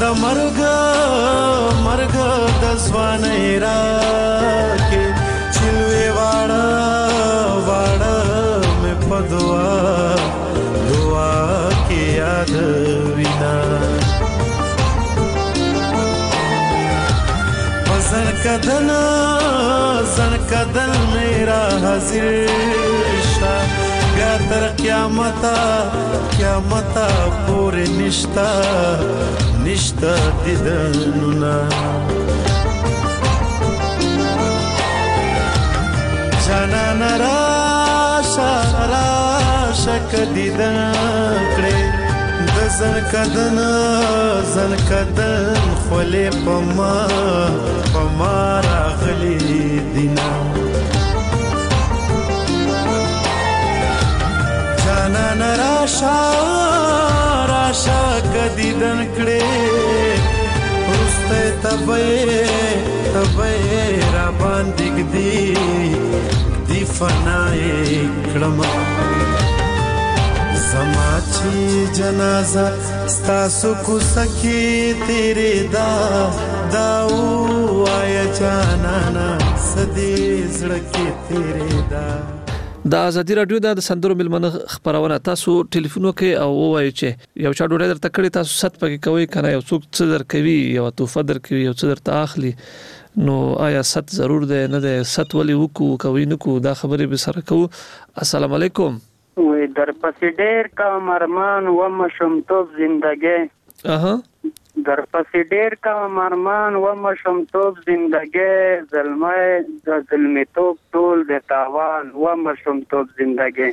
Speaker 13: مرګ مرګ د ځوانۍ راکې چلوې واړه واړه مې په دعا دعا کې یاد وینا زن کدن میرا حاضر شا بیا تر قیامتا پورې نشتا دیدنونا جانان راشا کدیدن کړې د زن کدن خولې پما راغلی دینا جانان راشا کدیدن کړې رسته تبې را باندې دی فنای کړم زما چې جنازه ستاسو کو سکی تیرے دا وایا جانانا سدي زړه تیرے دا
Speaker 11: ازادي رادیو د سندرو ملمنه خبرونه تاسو ټلیفون وکي او وایي چې یو چا ډوډۍ درته کړی تاسو ست پکې کوي کنه یو څوک څه در کوي یو تحفه در کوي یو څه درته اخلي نو آیا ست ضرور ده نه ده ست ولي وکو کوي نکو دا خبرې به سره کوو السلام علیکم
Speaker 14: وې در پسې ډېر کا مرمان و مشمتوب زندګي در پسې ډېر کا مرمان و مشمتوب زندګي ظلمي توپ ټول د تاوان و مشمتوب زندګي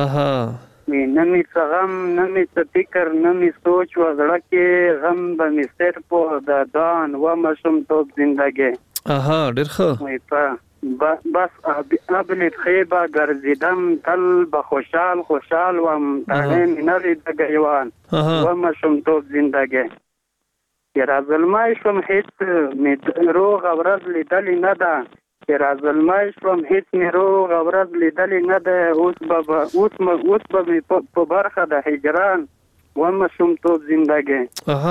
Speaker 14: نمی غم نمی فکر نمی سوچ و زړه کې غم به می سر په دان و مشمتوب زندګي
Speaker 11: ډېر ښه
Speaker 14: بس ابلت خیبه ګرځیدم تل به خوشحال وم تاڼې مې نرې د ګریوان ومه شومتوب زندګي چې راظلمای شوم هېڅ مې روغه ورځ لیدلې نه ده چې راظلمای شوم هېڅ مې روغه ورځ لیدلې نه ده اوس به مې په برخه د هجران ومه شومتوب زندګي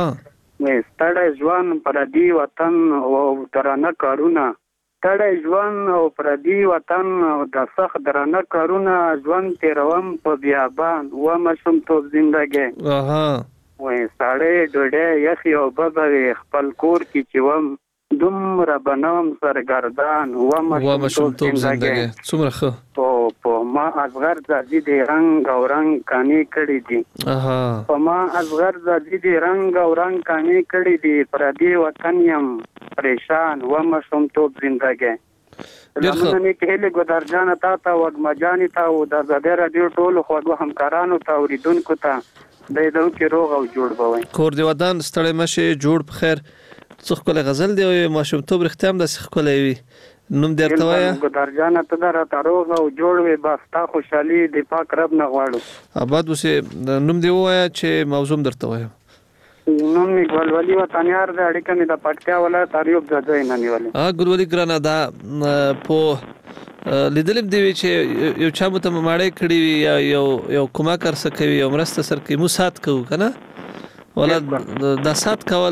Speaker 14: ستړی ژوند پردي وطن او درانه کارونه ستړی ژوند او پردي وطن او د سخت درانه کارونه ژوند تیروم په بیابان ومه شومتوب زندګي سړی ډوډۍ یخې اوبه به وي خپل کور کې چې وم دومره به نه وم سرګردان ومه شومتوب زندګي
Speaker 11: څومره ښه
Speaker 14: په ما اصغر زادي د رنګ او رنګ کانې کړي دي په ما اصغر زادي د رنګ او رنګ کانې کړي دي پردي وطن یم پریشان ومه شومتوب زندګي لمنې کې هلي ګودر جان تا وګما جان تا او د زده رادیو ټول خوږو همکارانو ته اوریدونکو ته د دې کې روغ او جوړ بوي
Speaker 11: کور دی ودان ستړی مشه جوړ په خیر څخ کوله غزل دی او ماشومتوب رختم د څخ کوله وي نوم درته وایا
Speaker 14: ګودر جان ته درته روغ او جوړ وي بس تا خوشحالي د پاک رب نه غواړو
Speaker 11: آباد وسه نوم دی وایا چې موضوع درته وایا
Speaker 14: نوم می ګلولي وطنيار د اړیکه می د پټیا ولایت اریوب ځای نه نیولې
Speaker 11: ګلولي ګرانه دا په لیدلم دی چې یو چا مته ماړې کړی وي یو کومه کار سکوي یو مرسته سر کې مو سات کو کنه ولا د سات کول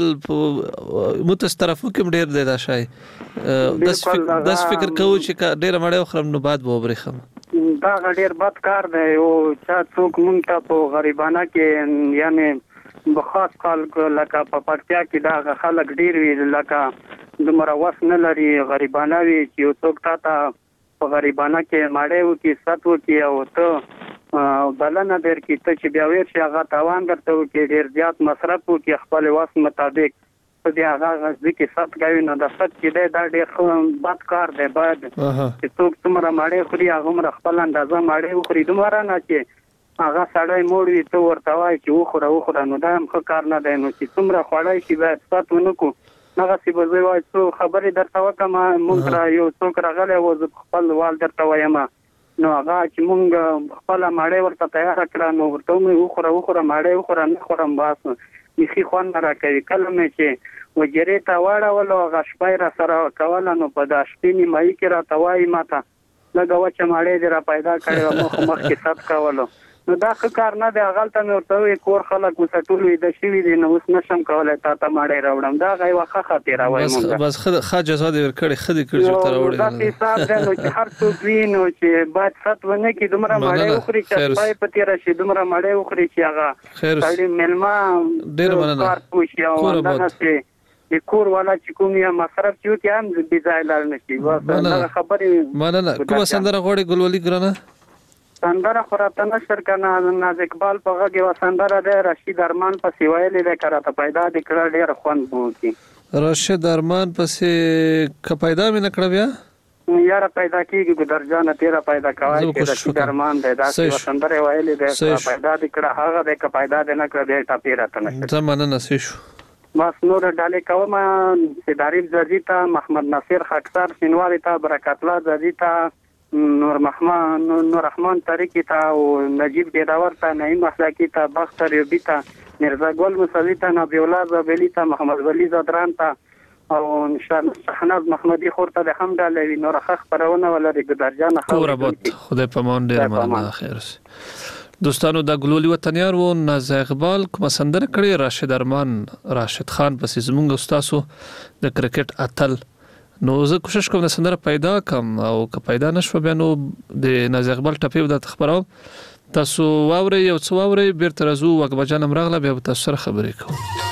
Speaker 11: متس طرفو کې ډېر دی دا شای داس فکر کوو چې ډېر مړې خرم نو بعد به وبرخم
Speaker 14: دا ډېر بد کار دی او چا څوک مونږ ته په غریبانه کې یعنی بخاص خلک لکه په پټیا کې دا خلک ډېر وی لکه دومره وس نه لري غریبانه وي چې یو څوک تا په غریبانه کې ماړې وکي ساتو کې او ته بلنه در کې ته چې بیا ویر شي هغه تاوان درته وکي ډېر زیات مصرف وکي خپل واس مطابق په دې هغه ځکه سات کوي نو د سات کې دا ډېر بد کار دی باید چې څوک څومره ماړې خوري هغه خپل اندازه ماړې وخوري دومره نه چې هغه سړی موړ وي ته ورته وایي چې وخوره نو دا هم ښه کار نه دی نو چې څومره خوړی شي باید سات ونه کړو هغسې به زه وایي څو خبرې درته وکړم مونږ را یو څوک راغلی و زه خپل وال درته وایم نو هغه چې مونږ خپله ماړۍ ورته تیاره کړه نو ورته مې وخوره ماړۍ وخوره نه خورم بس بیخي خوند نه راکوي کله مې چې وجرې ته واړولو هغه شپه یې را سره کوله نو په دا شپې نیمایي کې راته وایي ما ته لږه وچه ماړۍ دې را پیدا کړې وه مخکې سات کولو نو دا ښه کار نه دی. هغلته مې ورته وویل کور خلک اوس ټول ویده شوي دي نو اوس نشم کولی تا ته ماړۍ راوړم. دا هغه یوه ښه خاطره وایي مونږ
Speaker 11: بس ښه جزا دې ورکړې ښه دې کړي چې ورته راوړې.
Speaker 14: داسې حساب دی نو چې هر څوک وي نو چې باید ست ونه کړي دومره ماړۍ وخوري چې پای په تېره شي دومره ماړۍ وخوري چې هغه سړي مېلمه کار پوه شي او همدغسې کور والا چې کوم یا مصرف چې وکړي هم بې ځایه لاړ نه شي. بس دغه خبرې
Speaker 11: مننه. کومه سندره غواړې ګلولي ګرانه؟
Speaker 14: سندره خو راته نشر که ناز اقبال په غږ یوه سندره دی رشید ارمان پسې ویلې دی که راته پیدا دې کړه ډېره خوند به وکړي.
Speaker 11: رشید ارمان پسې که پیدا مې نه کړه بیا
Speaker 14: یاره پیدا کېږي ګدرجانه تېره پیدا کوای چې رشید ارمان دی داسې یوه سندره یې ویلې دی که پیدا دې کړه هغه دی که پیدا دې نه کړه بیا ټاپې راته نشر.
Speaker 11: زه مننه څه شو.
Speaker 14: بس نور ډالې کوم سیداریب زردي ته محمد ناصر خاکسار شینواري ته برکت الله زردي ته نور رحمان طریقی ته او نجیب ډیراور ته نعیم اخلاقی ته بختر یوبی ته مرزا ګل موسوي ته نبی الله زابلی ته محمد ولی زادران ته او شهناز محمدي خور ته د هم ډالې نور ښه خپرونه ولري ګدرجان
Speaker 11: کور آباد خدای پامان ډیر مننه خیر دوستانو دا ګلولي وطنیار وو ناز اقبال کوم سندره کړي راشد ارمان راشد خان پسې زمونږ استادو د کرکټ اتل نو زه کوشش کوم د سندره پیدا کم او که پیدا نشو بیا نو د ناز اقبال ټپې د خبرو تاسو واوري یو څو واوري بیرته راځو وګبه جانم راغله بیا تاسو سره خبرې کوم.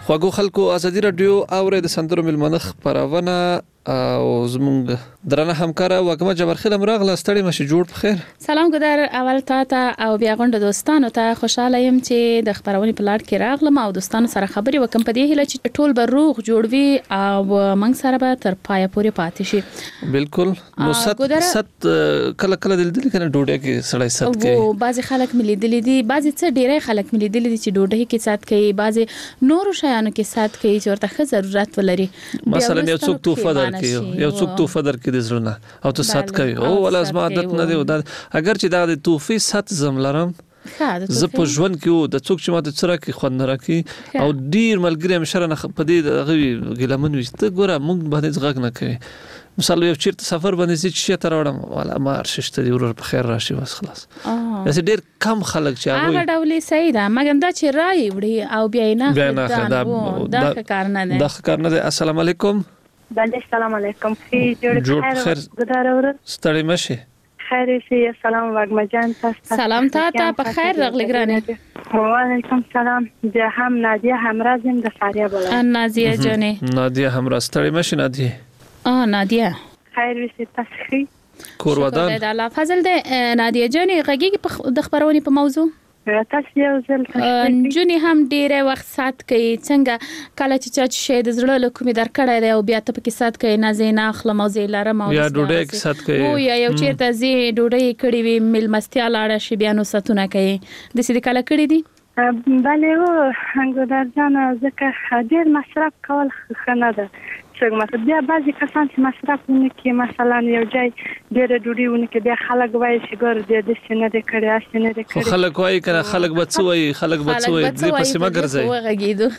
Speaker 11: خواږو خلکو ازادي رادیو اوره د سندرو ملمنخ خبرونه او زمونږ درنه همکار وګما جبرخیل امراغله ستړي مشه جوړ بخیر.
Speaker 15: سلام ګدار اول ته او بیا غونډه دوستانو ته خوشاله يم چې د خبرونې پلاټ کې راغلم او دوستانو سره خبرې وکم په دې هله چې ټول به روغ جوړوي او موږ سره به تر پای پورې پاتې شي.
Speaker 11: بالکل نو ست کله کله دل کنه ډوډۍ کې سړی ست کوي.
Speaker 15: او بعضي خلک ملي دي بعضي څه ډیره خلک ملي دي چې ډوډۍ کې ست کوي بعضي نورو شیانو کې ست کوي چې ورته ښه ضرورت ولري.
Speaker 11: مثلا یو څوک توفه یو څوک توفه درکې د زړه او ته سات کوي او ولا زما عادت نه دی اگر چې دا د توفه سات زم لرم زه په ژوند کې د څوک چې ماته سره کې خوند راکې او ډیر ملګری مشره نه په دې غوي ګلمن وسته ګوره موږ باندې ځغ نه کوي. مثلا یو چیرته سفر باندې چې تر وړم ولا ما ارششته دی ورور په خیر راشي بس خلاص. دا ډیر کم خلک چې
Speaker 15: هغه ډولې صحیح ده مګر دا چې راي وړي او بیا نه دا کار نه ده.
Speaker 11: دا کار نه ده. السلام علیکم.
Speaker 16: بله السلام علیکم. جوړ خیر ګدارور
Speaker 11: ستړي مشه.
Speaker 16: خیر شي. السلام وګما جان تاسو
Speaker 15: سلام ته په خیر راغلی ګرانه.
Speaker 16: وعلیکم السلام. زه هم نادیه همرازم د فاریاب ولایت.
Speaker 15: نادیه جانې.
Speaker 11: نادیه همراز ستړي مشه نادیه.
Speaker 16: نادیه خیر شي تاسو
Speaker 11: کور ودان.
Speaker 15: د الله فضل ده نادیه جانې غږی د خبرونې په موضوع
Speaker 16: تاسو یو ځل
Speaker 15: جونی هم ډیره وخت سات کوي څنګه کله چې شې د زړه له کومې درکړای دی او بیا ته پکې سات کوي نه زینا خلم او زیلارم او
Speaker 11: یا ډوډۍ کې سات کوي
Speaker 15: او یا یو چیرته زی ډوډۍ کړي وي ملمستیا لاړه شي بیا نو ساتونه کوي د سې کله کړي دي.
Speaker 16: بله و ګدار جان ځکه ډیر مصرف کول ښه نه ده څنګه مثلا بیا بعضی کسان چې مصرف کوي مثلا یو ځای ډېر ډوډۍ ونکي بیا خلک وایي چې ګور دې د سینې د کړي اسنه د کړي
Speaker 11: خلک وایي کنه خلک بچوي خلک بچوي دې پسې ما ګرځي
Speaker 15: وغږیدو.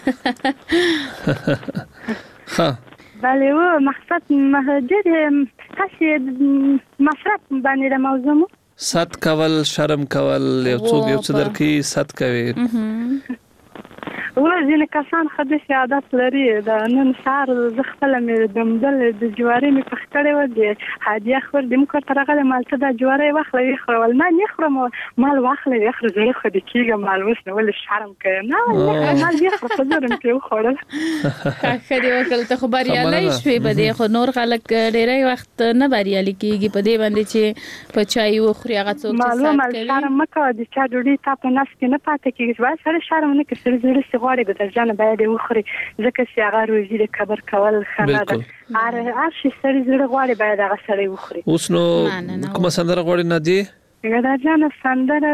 Speaker 11: ها
Speaker 16: بله و مقصد ډېر تاسو مصرف باندې موضوع
Speaker 11: سات کول شرم کول یو څوک یو څه درکې سات کوي
Speaker 16: ځینې کسان ښه داسې عادت لري د نن سهار زه خپله مې دمدل د جوارۍ مې پخ کړې وه د هدیه خور د موږ کور ته راغلی مالته دا جواری واخله ویې خوره ول نه نه خورم مال واخله ویې خوره زړه خو دې کېږه مال اوس نو ولې شرم کوې نه مال ویې خوره په زرم کې وخوړل.
Speaker 15: ښه دې وکړل ته خو بریالی شوې په دې خو نور خلک ډېری وخت نه بریالي کېږي په دې باندې چې په چای وخوري هغه څوک چې سات کوي.
Speaker 16: شرم مه کوه د چا ډوډۍ تا په نس کې نه پاتې کېږي باید سړی شرم نه کړي سړي زړه غواړي ګدر جان باید وخوري ځکه چې هغه روزي د کبر کول ښه نه ده. هر شي سړي زړه غواړي باید هغه سړی وخوري.
Speaker 11: اوس نو کومه سندره غواړي نادیه؟
Speaker 16: ګدر جان سندره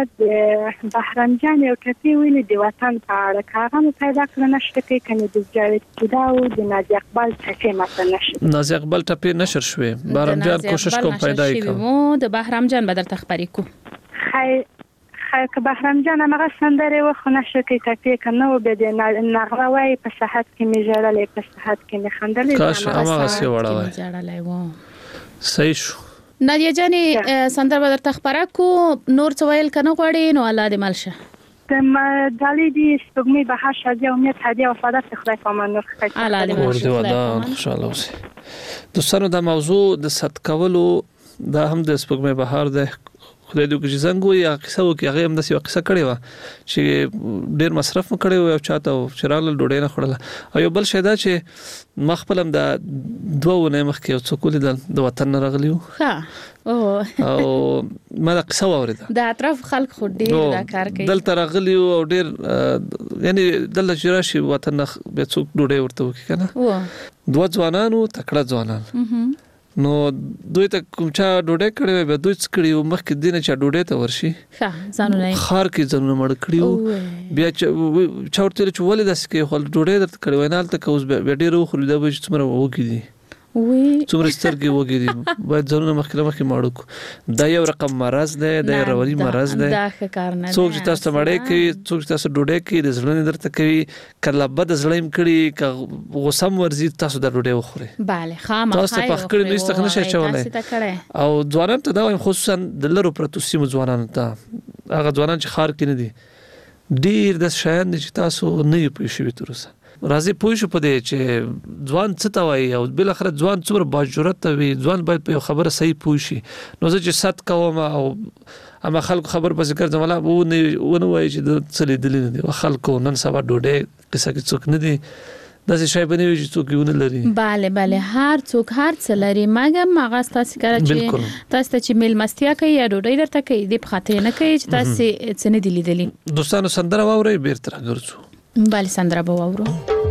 Speaker 16: د بهرام جان یو ټپي ویلي د وطن په اړه هغه مو پیدا کړل نشته کې کنه د جاوید کیدا او د نازي اقبال ټپي مثلا نشته.
Speaker 11: نازي اقبال ټپي نشر شوې بهرام جان کوشش کوم پیدا
Speaker 15: یې کوم د بهرام جان بدل تخبري کو
Speaker 16: که بهرام جان هغه سندره و خو نشه کې ټپي کنه او به د نغمه وای په صحت کې می جړلې په صحت کې می خندلې
Speaker 11: کاش هغه سی وړای صحیح شو.
Speaker 15: نادیه جانې سندره بدل تخبره کو نور څه ویل کنه غواړي نو الله دې ملشه.
Speaker 16: د دالي دي سپوږمۍ به هر شاده امید هدیه او سعادت خدای پامان نور خیر
Speaker 15: الله دې ملشه
Speaker 11: ودان خوشاله اوسئ. دوستانو دا موضوع د صد کولو دا هم د سپوږمۍ بهار ده خدای دې وکړي زنګ وي قصه وکړي هغه هم داسې یو قصه کړې وه چې ډېر مصرف مو کړی و یو چاته چې راغله ډوډۍ نه خوړله او یو بل شی دا چې ما خپل هم د 2 ونې مخکې یو څوک ولیدل د وطن نه راغلي وو او ما دا قصه واورېده
Speaker 15: د اطراف خلک خو ډېر دا کار کوي
Speaker 11: دلته راغلي او ډېر یعنی دلته چې راشي وطن نه بیا څوک ډوډۍ ورته وکړي که نه 2 ځوانانو تکړه ځوانان نو دوی ته کوم چا ډوډۍ کړې وي به دوی څه کړي وو مخکې دې نه چا ډوډۍ ته ورشي خار کې ځانونه مړ کړي وو بیا چا ورته ویل چې ولې داسې کوې خو ډوډۍ درته کړې وای نه هلته که اوس بیا ډېر وخوري دا به چې څومره وږي دي څومره سترګې وږي دي باید ځانونه مخکې ماړه کړو دا یو رقم مرض دی دا یو رواني مرض دی څوک چې تاسو ته مړۍ کوي څوک چې تاسو ډوډۍ کوي د زړه نه درته کوي که له بده زړه یې کړي که غوسه هم ورځي تاسو دا ډوډۍ وخورئ تاسو ته پخ کړي نو هېڅ ته نشئ اچولی او ځوانانو ته دا وایم خصوصا د لرو پرتو سیمو ځوانانو ته هغه ځوانان چې ښار کې نه دي ډېر داسې شیان دي چې تاسو نه یې پوه شوي تر اوسه راځي پوه شو په دې چې ځوان څه ته وایي او بالاخره ځوان څومره باجرته وي ځوان باید په یو خبره صحیح پوه شي نو زه چې صد کوم او اما خلکو خبر پسې ګرځم ولا ونه وایي چې د څه لیدلي نه دي خلکو نن سبا ډوډۍ قصه کې څوک نه دي داسې شای بنوي چې څوک یې ونه لري.
Speaker 15: بله هر څوک هر څه لري مګر هغه تاسو کړه چې تاسو ته چې میلمستیا کوي یا ډوډۍ درته کوي د خاطر نه کوي چې تاسو څه نه دي لیدلي.
Speaker 11: دوستانو سندره واورئ بیرته راګرځو.
Speaker 15: بله سندره به واورو.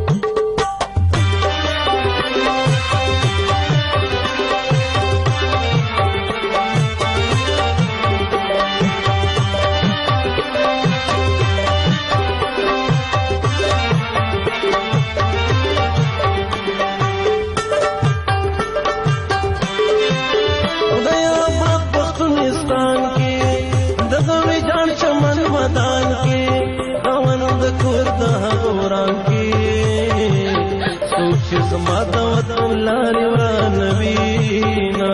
Speaker 13: زماده وطن لاري ورانوينا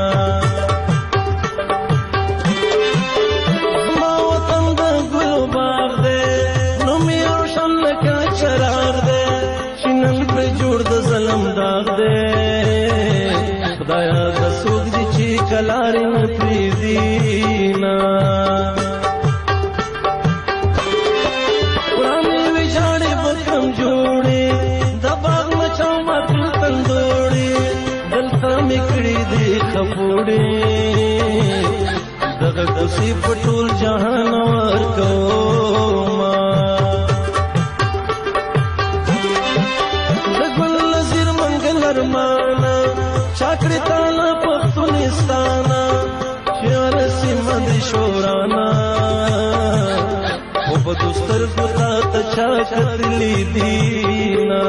Speaker 13: ما وطن د ګل باغ دې نو مې روشن لکه چراغ دې شنن پر جوړ د ظلم داغ دې خدایا د سوګ دي چې کلاري پریدینا ورانه ویجاړې بکم جوړې د باغ خپوړې دغه کوسي پټول جهان ورکوما دګل نظر منګل ارمانا چاکړې تانا پښتونستانا شعر سیمند شورانا او په دوستر ګتا ته چا کتلی دینا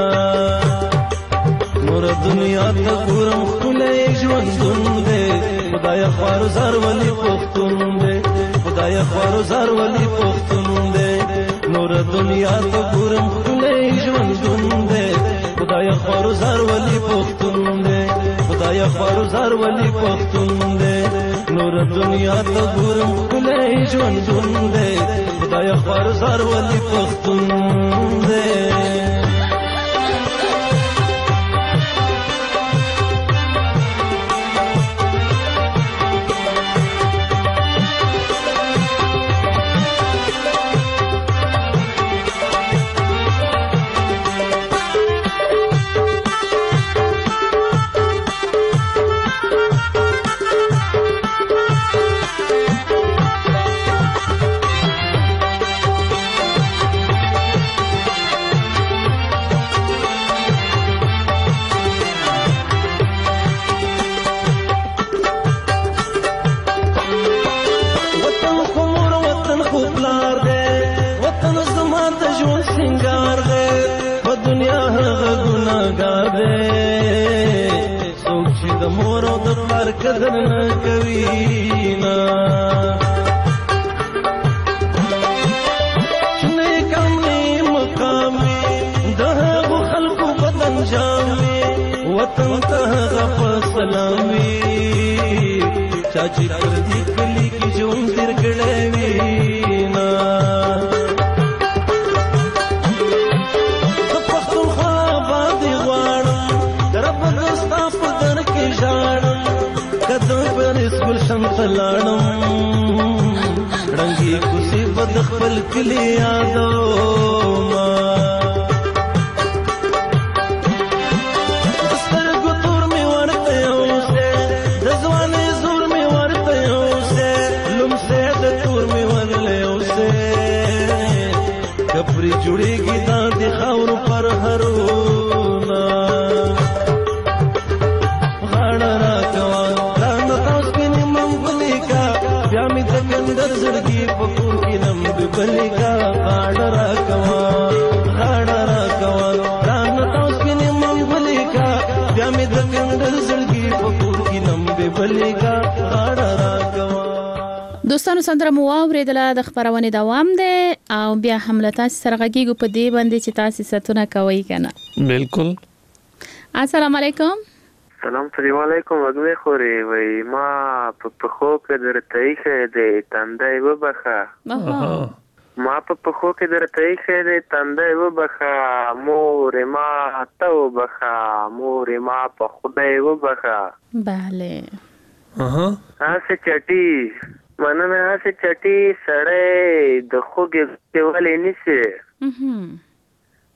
Speaker 13: نور دنیا ته ګورم خلای ژوندون دې خدای خوار زار ولی پختون دې خدای خوار زار ولی پختون دې نور دنیا ته ګورم خلای ژوندون دې خدای خوار زار ولی پختون دې خدای خوار زار ولی پختون دې نور دنیا ته ګورم خلای ژوندون دې خدای خوار زار ولی پختون دې قدر نه کوي نا نه کمې مقامي دغه خلکو بدن جامي وطن ته غف سلامي چاچی پر دې کلی کې جون تر کړې وینا د پښتونخوا باندې غواړم رب دستا په در کې ژاړم کدو پر اسکول شمس لاړم رنگي کوسي بد خپل کلی یادو ما دستر ګتور می ورته اوسه د ځواني زور می ورته اوسه لمسه د تور می ورله اوسه کپري جوړيږي دا د خاور پر هرونا زړګي پکور کې نم بلې کا غاړه را کوا ران تاسو کې نم بلې کا بیا مې د کندر زړګي پکور کې نم بلې کا غاړه را کوا.
Speaker 15: دوستانو سندره مو اوریدله د خبرونه دوام ده او بیا حمله تاسو سرغږیږو په دې باندې چې تاسو ستونه کوي کنه.
Speaker 11: بالکل.
Speaker 15: السلام علیکم.
Speaker 12: سلام علیکم وګړي خوري وای ما په خو کې درته یې دې تندای وبخه ما په خو کې درته یې دې تندای وبخه مور ما ته وبخه مور ما په خدای وبخه.
Speaker 15: bale
Speaker 12: هسه چټي مننه هسه چټي سړې د خوګې ولې نشي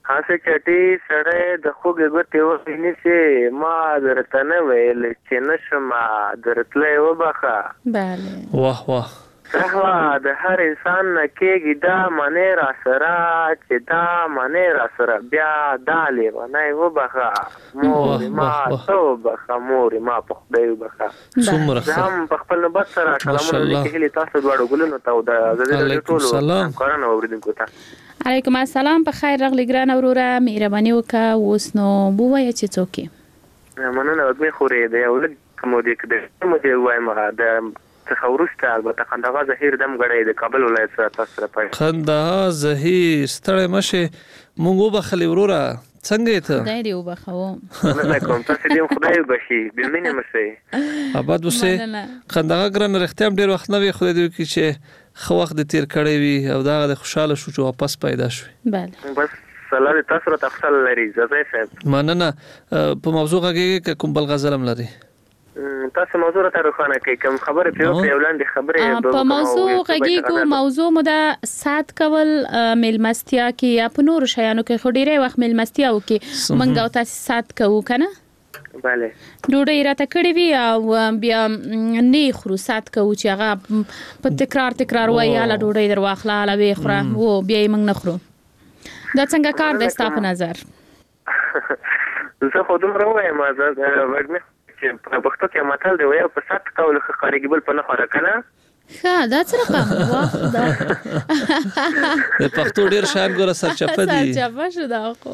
Speaker 12: هڅه چټي سړی د خوږې ګوتې ویني چې ما درته نه ویل چې نشم درتلې وبخه.
Speaker 15: بله
Speaker 12: واه واه سهوا د هر انسان نه کېږي دا منې را سره چې دا منې را سره بیا دا لیونی وبخه مورې ما ته وبخه مورې ما په خدای وبخه. زه هم په خپل نوبت سره کلامونه لیکلي تاسو دواړو ګلونو ته او د ټولو همکارانو اورېدونکو ته.
Speaker 15: علیکم السلام، په خیر راغلی ګران وروره، مهرباني وکړه اوس نو ووایه چې څوک یې.
Speaker 12: مننه وږمې خورې د یو لږ مودې کې د مودې وایم د څخه وروسته البته قندهار ظهیر دم غړی د کابل ولایت سره تاسو سره پای
Speaker 11: قندهار ظهیر ستړی مشه مونږ وبخلې وروره څنګه ته
Speaker 15: خدای دې وبخو
Speaker 12: نه کوم تاسو دې خدای وبخي د مینې مشه
Speaker 11: آباد وسه قندهار ګران رختم ډیر وخت نه وي خدای دې کې چې خو وخت تیر کړی وي او دا د خوشاله شو چې واپس پیدا شوي.
Speaker 15: بله
Speaker 12: بس سلام تاسو ته تفصیل لري زه صاحب
Speaker 11: مننه. په موضوع کې کوم بل غزلم لري
Speaker 12: تاسو موضوع ته روښانه کوي کوم خبره په وړاندې خبره
Speaker 15: په موضوع غږیږو. موضوع مو د سات کول میلمستیا کې یا په نور شیانو کې خو ډیره وخت میلمستیا وکي منګ او تاسو سات کوو کنه.
Speaker 12: bale
Speaker 15: ډوډۍ راته کړې وی او بیا نه خرو سات کوو چې هغه په تکرار وایي اله ډوډۍ در واخله اله وی خره وو بیا یې موږ نه خرو. دا څنګه کار دی ستاسو په نظر؟
Speaker 12: زه خو دومره وایم وږمې چې په پښتو کې متل دی وایي په سات کول خارجي بل په نه خوره کنه.
Speaker 15: ها دا څه رقم واه دا
Speaker 11: د پښتو ډیر شان ګوره سرچپه دي
Speaker 15: سرچپه شو دا خو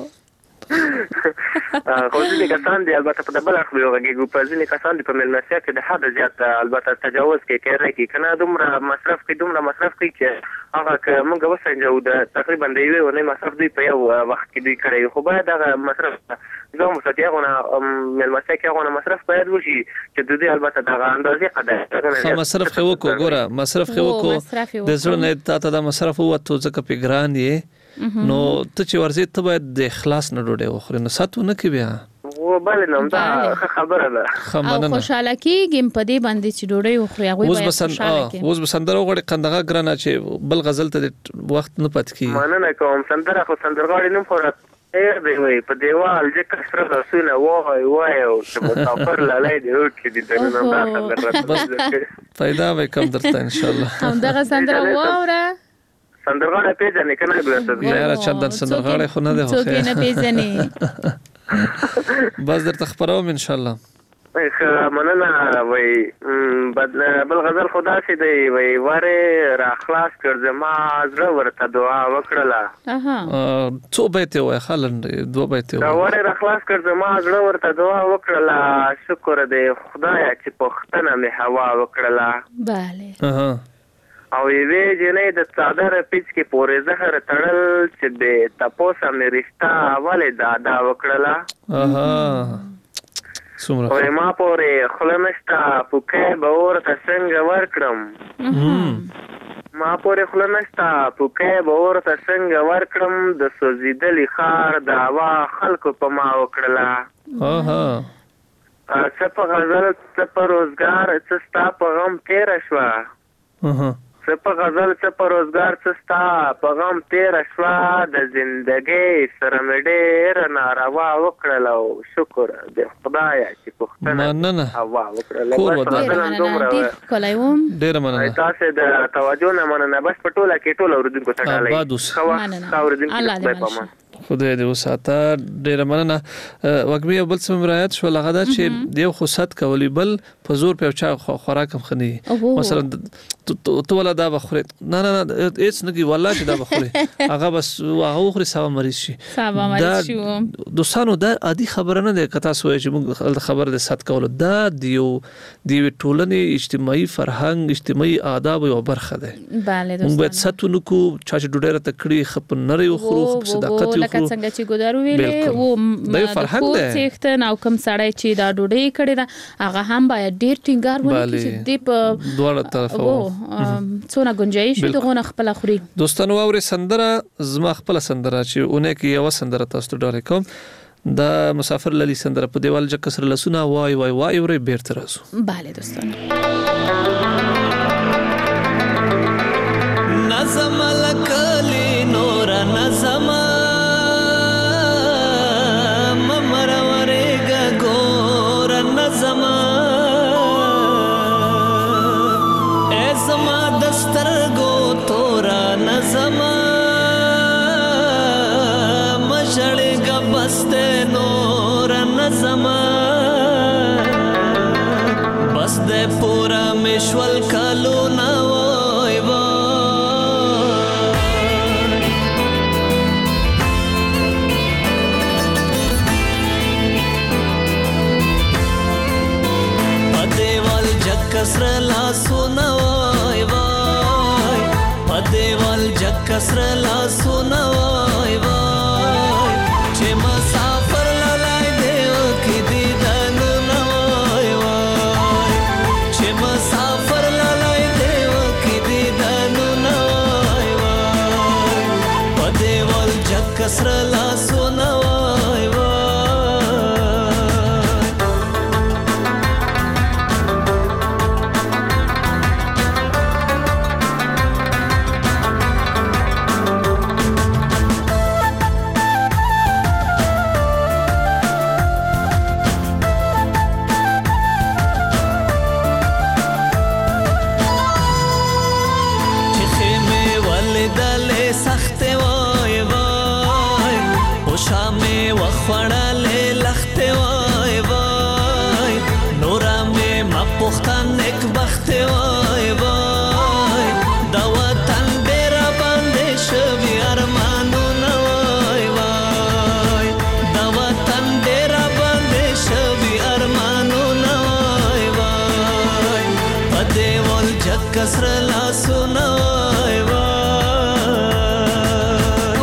Speaker 12: خو ځینې کسان دي البته په بل اړخ ویږي په ځینې کسان دي په ملمسیا کې د حد زیات البته تجاوز کوي کنه دومره مصرف کوي چې هغه موږ وسنجو د تقریبا د یوې ونې مصرف دی په یو وخت کې دی کړی خو باید هغه مصرف زه مستقیمونه ملمسیا کې هغه مصرف باید وشي چې د دې البته د اندازې قدر
Speaker 11: مصرف خو کو ګوره مصرف خو کو د زړه نه ته د مصرف وته ځکه په ګران دی نو ته چې ورزي ته باید د اخلاص نه ډوډۍ وخورې نو ساتو نه کې بیا
Speaker 12: و بل نو دا خبره ده
Speaker 15: او خوشاله کېږم په دې باندې چې ډوډۍ وخورې هغه باید خوشاله کې
Speaker 11: اوس به سندره وغړي قندغه ګرانه چې بل غزل ته وخت نه پات کی
Speaker 12: مننه کوم سندره خو سندرغاړي نوم خورات ایر دی وای په دیوال چې کسره رسونه وای او چې مسافر لالای دی او کې دي دنه دا سندره
Speaker 11: پیدا وای کوم درته ان شاء الله
Speaker 15: هم دا سندره واوره
Speaker 12: سندرغاړي پیژنې کنه ګرځي
Speaker 11: یاره چندر سندرغاړي خو نه ده
Speaker 15: څوک نه پیژنې
Speaker 11: بس درته خبروم ان شاء الله.
Speaker 12: مننه وای بل غزل خدا سي دی وای واره را خلاص کړ زما زړه ورته دعا وکړه
Speaker 11: څو بیت وای خلن دوه بیت
Speaker 12: وای واره را خلاص کړ زما زړه ورته دعا وکړه شکر دې خدای چې پختنه مې هوا وکړه.
Speaker 15: bale
Speaker 12: او یوه جنې د صادر پیچ کې پورې زهر تړل چې د تپوسه مې رښتا والے دادا وکړه
Speaker 11: څومره
Speaker 12: او ما پورې خلنستا پوکې باور ته څنګه ورکړم ما پورې خلنستا پوکې باور ته څنګه ورکړم د سوزیدلې خار داوا خلکو په ما وکړه څه په غزل څه په روزګار څه ستا په غم تیر شوه څه په غزل څه په روزګار څه ستا په غم تیر شوه د زندګۍ سره مې ډېر ناروا وکړل او شکر د خدای چې پختنه هوا وکړل
Speaker 11: ډېر مننه
Speaker 12: تاسو د توجه نه مننه بس په ټوله کې ټول اوریدونکو ته ډالۍ
Speaker 11: خدای دې وساته ډېر مننه. وګبي بل څه مرایت شو لغه دا چې دیو خو سات کولی بل په زور په چا خوراک هم خني مثلا تو ولا دا بخوري نه هیڅ نه کی والله چې دا بخوري هغه بس هغه خوري سبا مریض شي دوستانو دا عادي خبره نه ده کته سوې چې موږ خبر د سات کول دا دیو ټولنې اجتماعي فرهنګ اجتماعي آداب او برخه ده موږ باید ساتونو کو چا چې ډوډۍ را تکړي خپ نری او خروخ صداقت
Speaker 15: لکه څنګه چې ګودارو ویلې وو د څښتن او کم سړی چې دا ډوډۍ کړي دا هغه هم باید ډیر ټینګار ونکړي چې د
Speaker 11: دوه طرفه
Speaker 15: څونه گنجائش دغه خپل خوري.
Speaker 11: دوستانو اوري سندره زما خپل سندره چې اونې کې یو سندره تاسو ته ډاره کوم دا مسافر للی سندره په دیوال جک سره لسونه وای وای وای ورې بیرته راځو.
Speaker 15: bale دوستانو
Speaker 13: نظم لکلی نور نظم زمان بس د پورا مشول کالو نا وای پدیوال جگ کسر لا سونا وای وای پدیوال جگ کسر لا سونا وای وای چې مسافر لای دیو کی دیدن نو وای وای چې مسافر لای دیو کی دیدن نو وای وای پدیوال جگ کسر لا سونا وای وای کسر لا سونا وای وای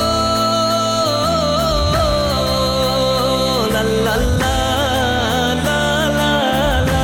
Speaker 13: لا لا لا لا لا لا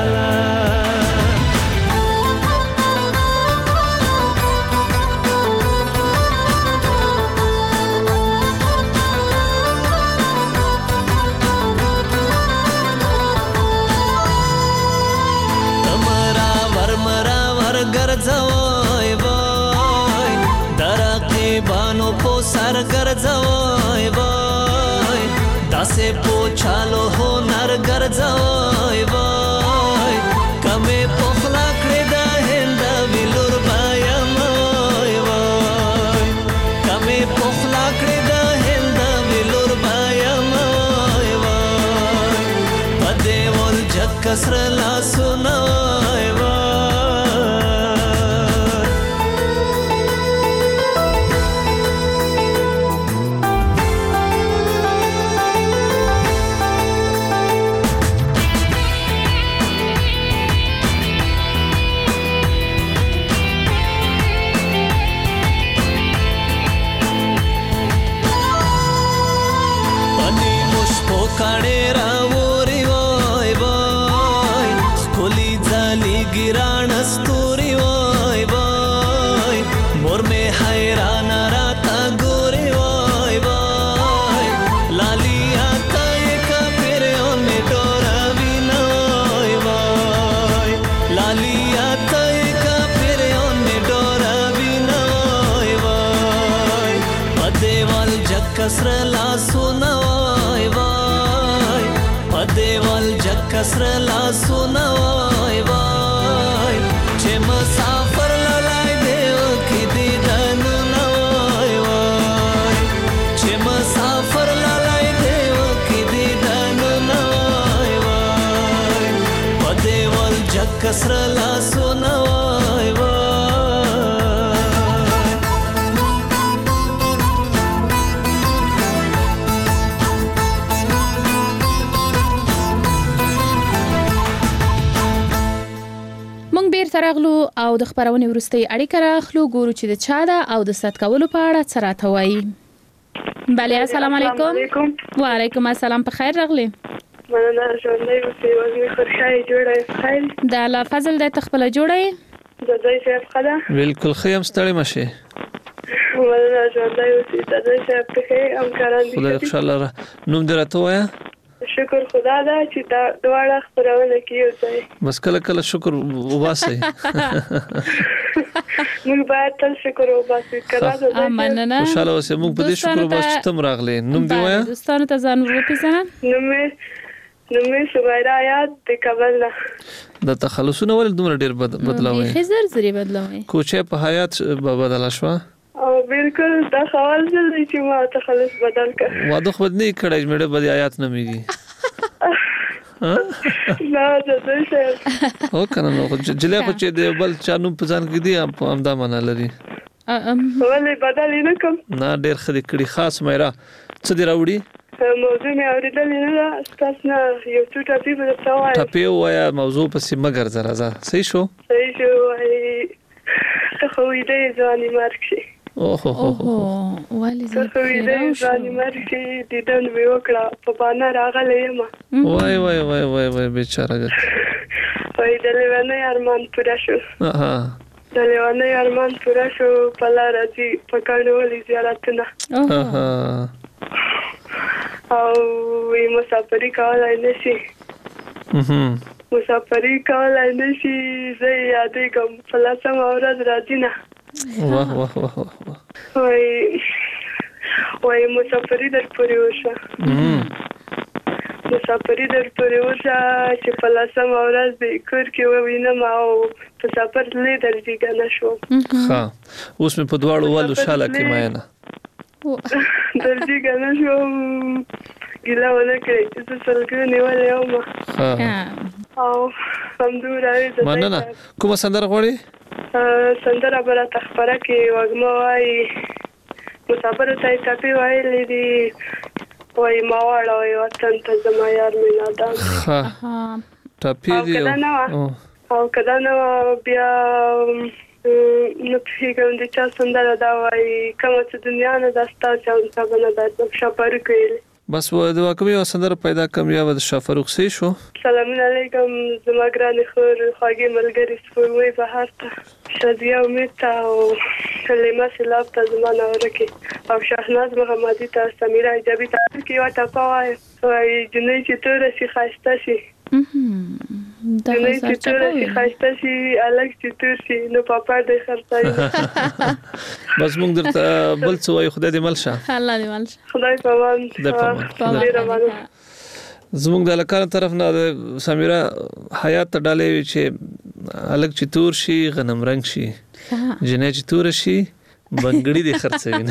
Speaker 13: ګرځوي وای درقې بانو په سر ګرځوي وای داسې پوچالو هنر ګرځوي وای کمه پخلا کړې د هند ویلور بایم وای وای کمه پخلا کړې د هند ویلور بایم وای وای پدیوال جگ کسر لا سونا وای وای کاڼې راوري وای وای خولي ځالي ګران ستوري وای وای مور مې حیران راته ګوري وای وای لالیا ته کپر مې ډورا وینا وای وای لالیا ته کپر مې ډورا وینا وای وای پدیوال جگ کسر لا سونا وای وای پدیوال جگ کسر لا سونا وای وای چې مسافر لای دیو کی دیدن نو وای وای چې مسافر لای دیو کی دیدن نو وای وای پدیوال جگ کسر لا سونا وای وای
Speaker 15: ترغلو او د خبرونې ورستۍ اړیکه راخلو ګورو چې د چا ده او د ست کولو په اړه څه راته وایي. بله السلام علیکم. وعلیکم السلام، په خیر راغلی.
Speaker 16: مننه، ژوندی اوسئ. وږمې خرښایي جوړه یې په خیر.
Speaker 15: د الله فضل دی، ته خپله جوړه یې؟
Speaker 16: د ځای صاحب ښه ده؟
Speaker 11: بلکل ښه یم، ستړې مه شې.
Speaker 16: مننه، ژوندی اوسئ. د ځای صاحب ته ښه همکاران دي.
Speaker 11: خدای خوشحاله را. نوم دې راته ووایه.
Speaker 16: شکر خدا ده چې دا دواړه خپرونه کې یو ځای.
Speaker 11: بس کله کله شکر وباسئ.
Speaker 16: موږ باید تل شکر وباسو.
Speaker 15: مننه.
Speaker 11: خوشاله اوسئ. موږ په دې شکر وباسو چې تم راغلې. نوم دې ووایه.
Speaker 15: دوستانو ته ځان وپېژنه.
Speaker 16: نوم مې سمیرا آیات د کابل نه.
Speaker 11: د تخلصونه ولې دومره ډېر بدلوي؟
Speaker 15: بیخي زر زرې بدلوي.
Speaker 11: کوچه په حیات بدله شوه؟
Speaker 16: او بالکل دا سوال دی چې ما تخلص بدل کړ.
Speaker 11: واده خو نه کړای مړه بدی آیات نه میږي.
Speaker 16: نه زه شه
Speaker 11: او کنه نو جلې خو چې د بل چانو په ځان کې دی په امدا معنا لري
Speaker 16: ولې بدل نه کوم
Speaker 11: نه ډېر خدي کړي خاص مېرا څه دی راوړي
Speaker 16: موضوع مې اورېدلې نه ده تاسو نه یو څه ټاپي به درته وایم
Speaker 11: ټاپي وایا موضوع پسې مګر زرازه صحیح شو
Speaker 16: وایي ته خو دې ځواني مرګ شي
Speaker 15: والي
Speaker 16: زه خو دې ځواني مرګ شي دیدن مې وکړه په باندې راغلی یم
Speaker 11: وای بیچاره
Speaker 16: وایي د لیونۍ ارمان پوره شو د لیونۍ ارمان پوره شو په لاره ځي په کاڼولي زیارتونه او مسافري کولای نشي مسافري کولای نشي زه یادېږم په لسمه ورځ راځي نه واه وایي مسافري در پورې وشه مسافري در پورې وشه چې په لسمه ورځ د کور کې ووینم او په سفر تللی درځېږه نه شوم
Speaker 11: ښه اوس مې په دواړو ولو شاله کې ماینه
Speaker 16: درځېږه نه شوم ګیله ونه کړئ زه سلګو نیولې وم او همدومره
Speaker 11: مننه کومه سندره غواړې
Speaker 16: سندره به راته خپره کړي وږمه وایي مسافرو ته یې ټپې ویلې دي وایي ما واړوئ وطن ته زما یار مې نادان
Speaker 11: ټپې دي
Speaker 16: او که دا نه وه بیا نه پوهېږم د چا سندره دا وایي کومه چې دنیا نه دا ستا چا به نه درځم شاپاروق ویلې
Speaker 11: بس دعا کوم یو سندره پیدا کوم یا د شاپاروق صحیح شو
Speaker 16: سلامونه علیکم زما ګرانې خور خواږې ملګرې سپوږمۍ بهار ته شادیه امید ته او کلمه سیلاب ته زما ناورکې او شهناز محمدي ته سمیره ایجابي ته کې یوه ټپه وایي جنۍ چې توره شي ښایسته شي جنۍ چې توره شي ښایسته شي هلک چې تور شي نو پاپا دې خرڅوي
Speaker 11: بس موږ درته بل څه وایو خدای دې مل شه
Speaker 15: الله دې مل شه
Speaker 16: خدای په امان
Speaker 11: زموږ د لکانو طرف نه د سمیره حیات ته ډالې وي چې هلک چې تور شي غنم رنګ شي جنۍ چې توره شي بنګړي دې خرڅوي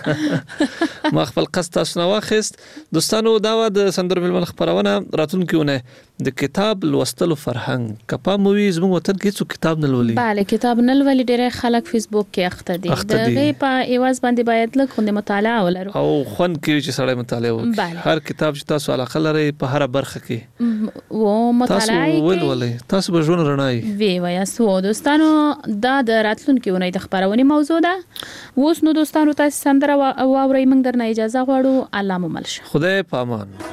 Speaker 11: نه ما خپل قصد تاسو نه واخیست دوستانو دا و د سندرو ململ خبرونه راتونکو د کتاب لوستلو فرهنګ کپا مووی زموږ وطن کې څو کتاب نه لولي
Speaker 15: bale کتاب نه لولي ډېر خلک فیسبوک کې اخته دي دغه په ایواز باندې باید لږ خوند مطالعه ولرو
Speaker 11: او خوند کې چې سړی مطالعه وکړي هر کتاب چې تاسو علاقه لرئ په هر برخه کې
Speaker 15: و مطالعه
Speaker 11: کوي تاسو به ژوند رڼای
Speaker 15: وی وایسو دوستانو دا د راتلونکو ونې د خبرونې موضوع ده اوس نو دوستانو تاسو سندره او اوري موږ درنه اجازه غواړو الله مو مل شه
Speaker 11: خدای په امان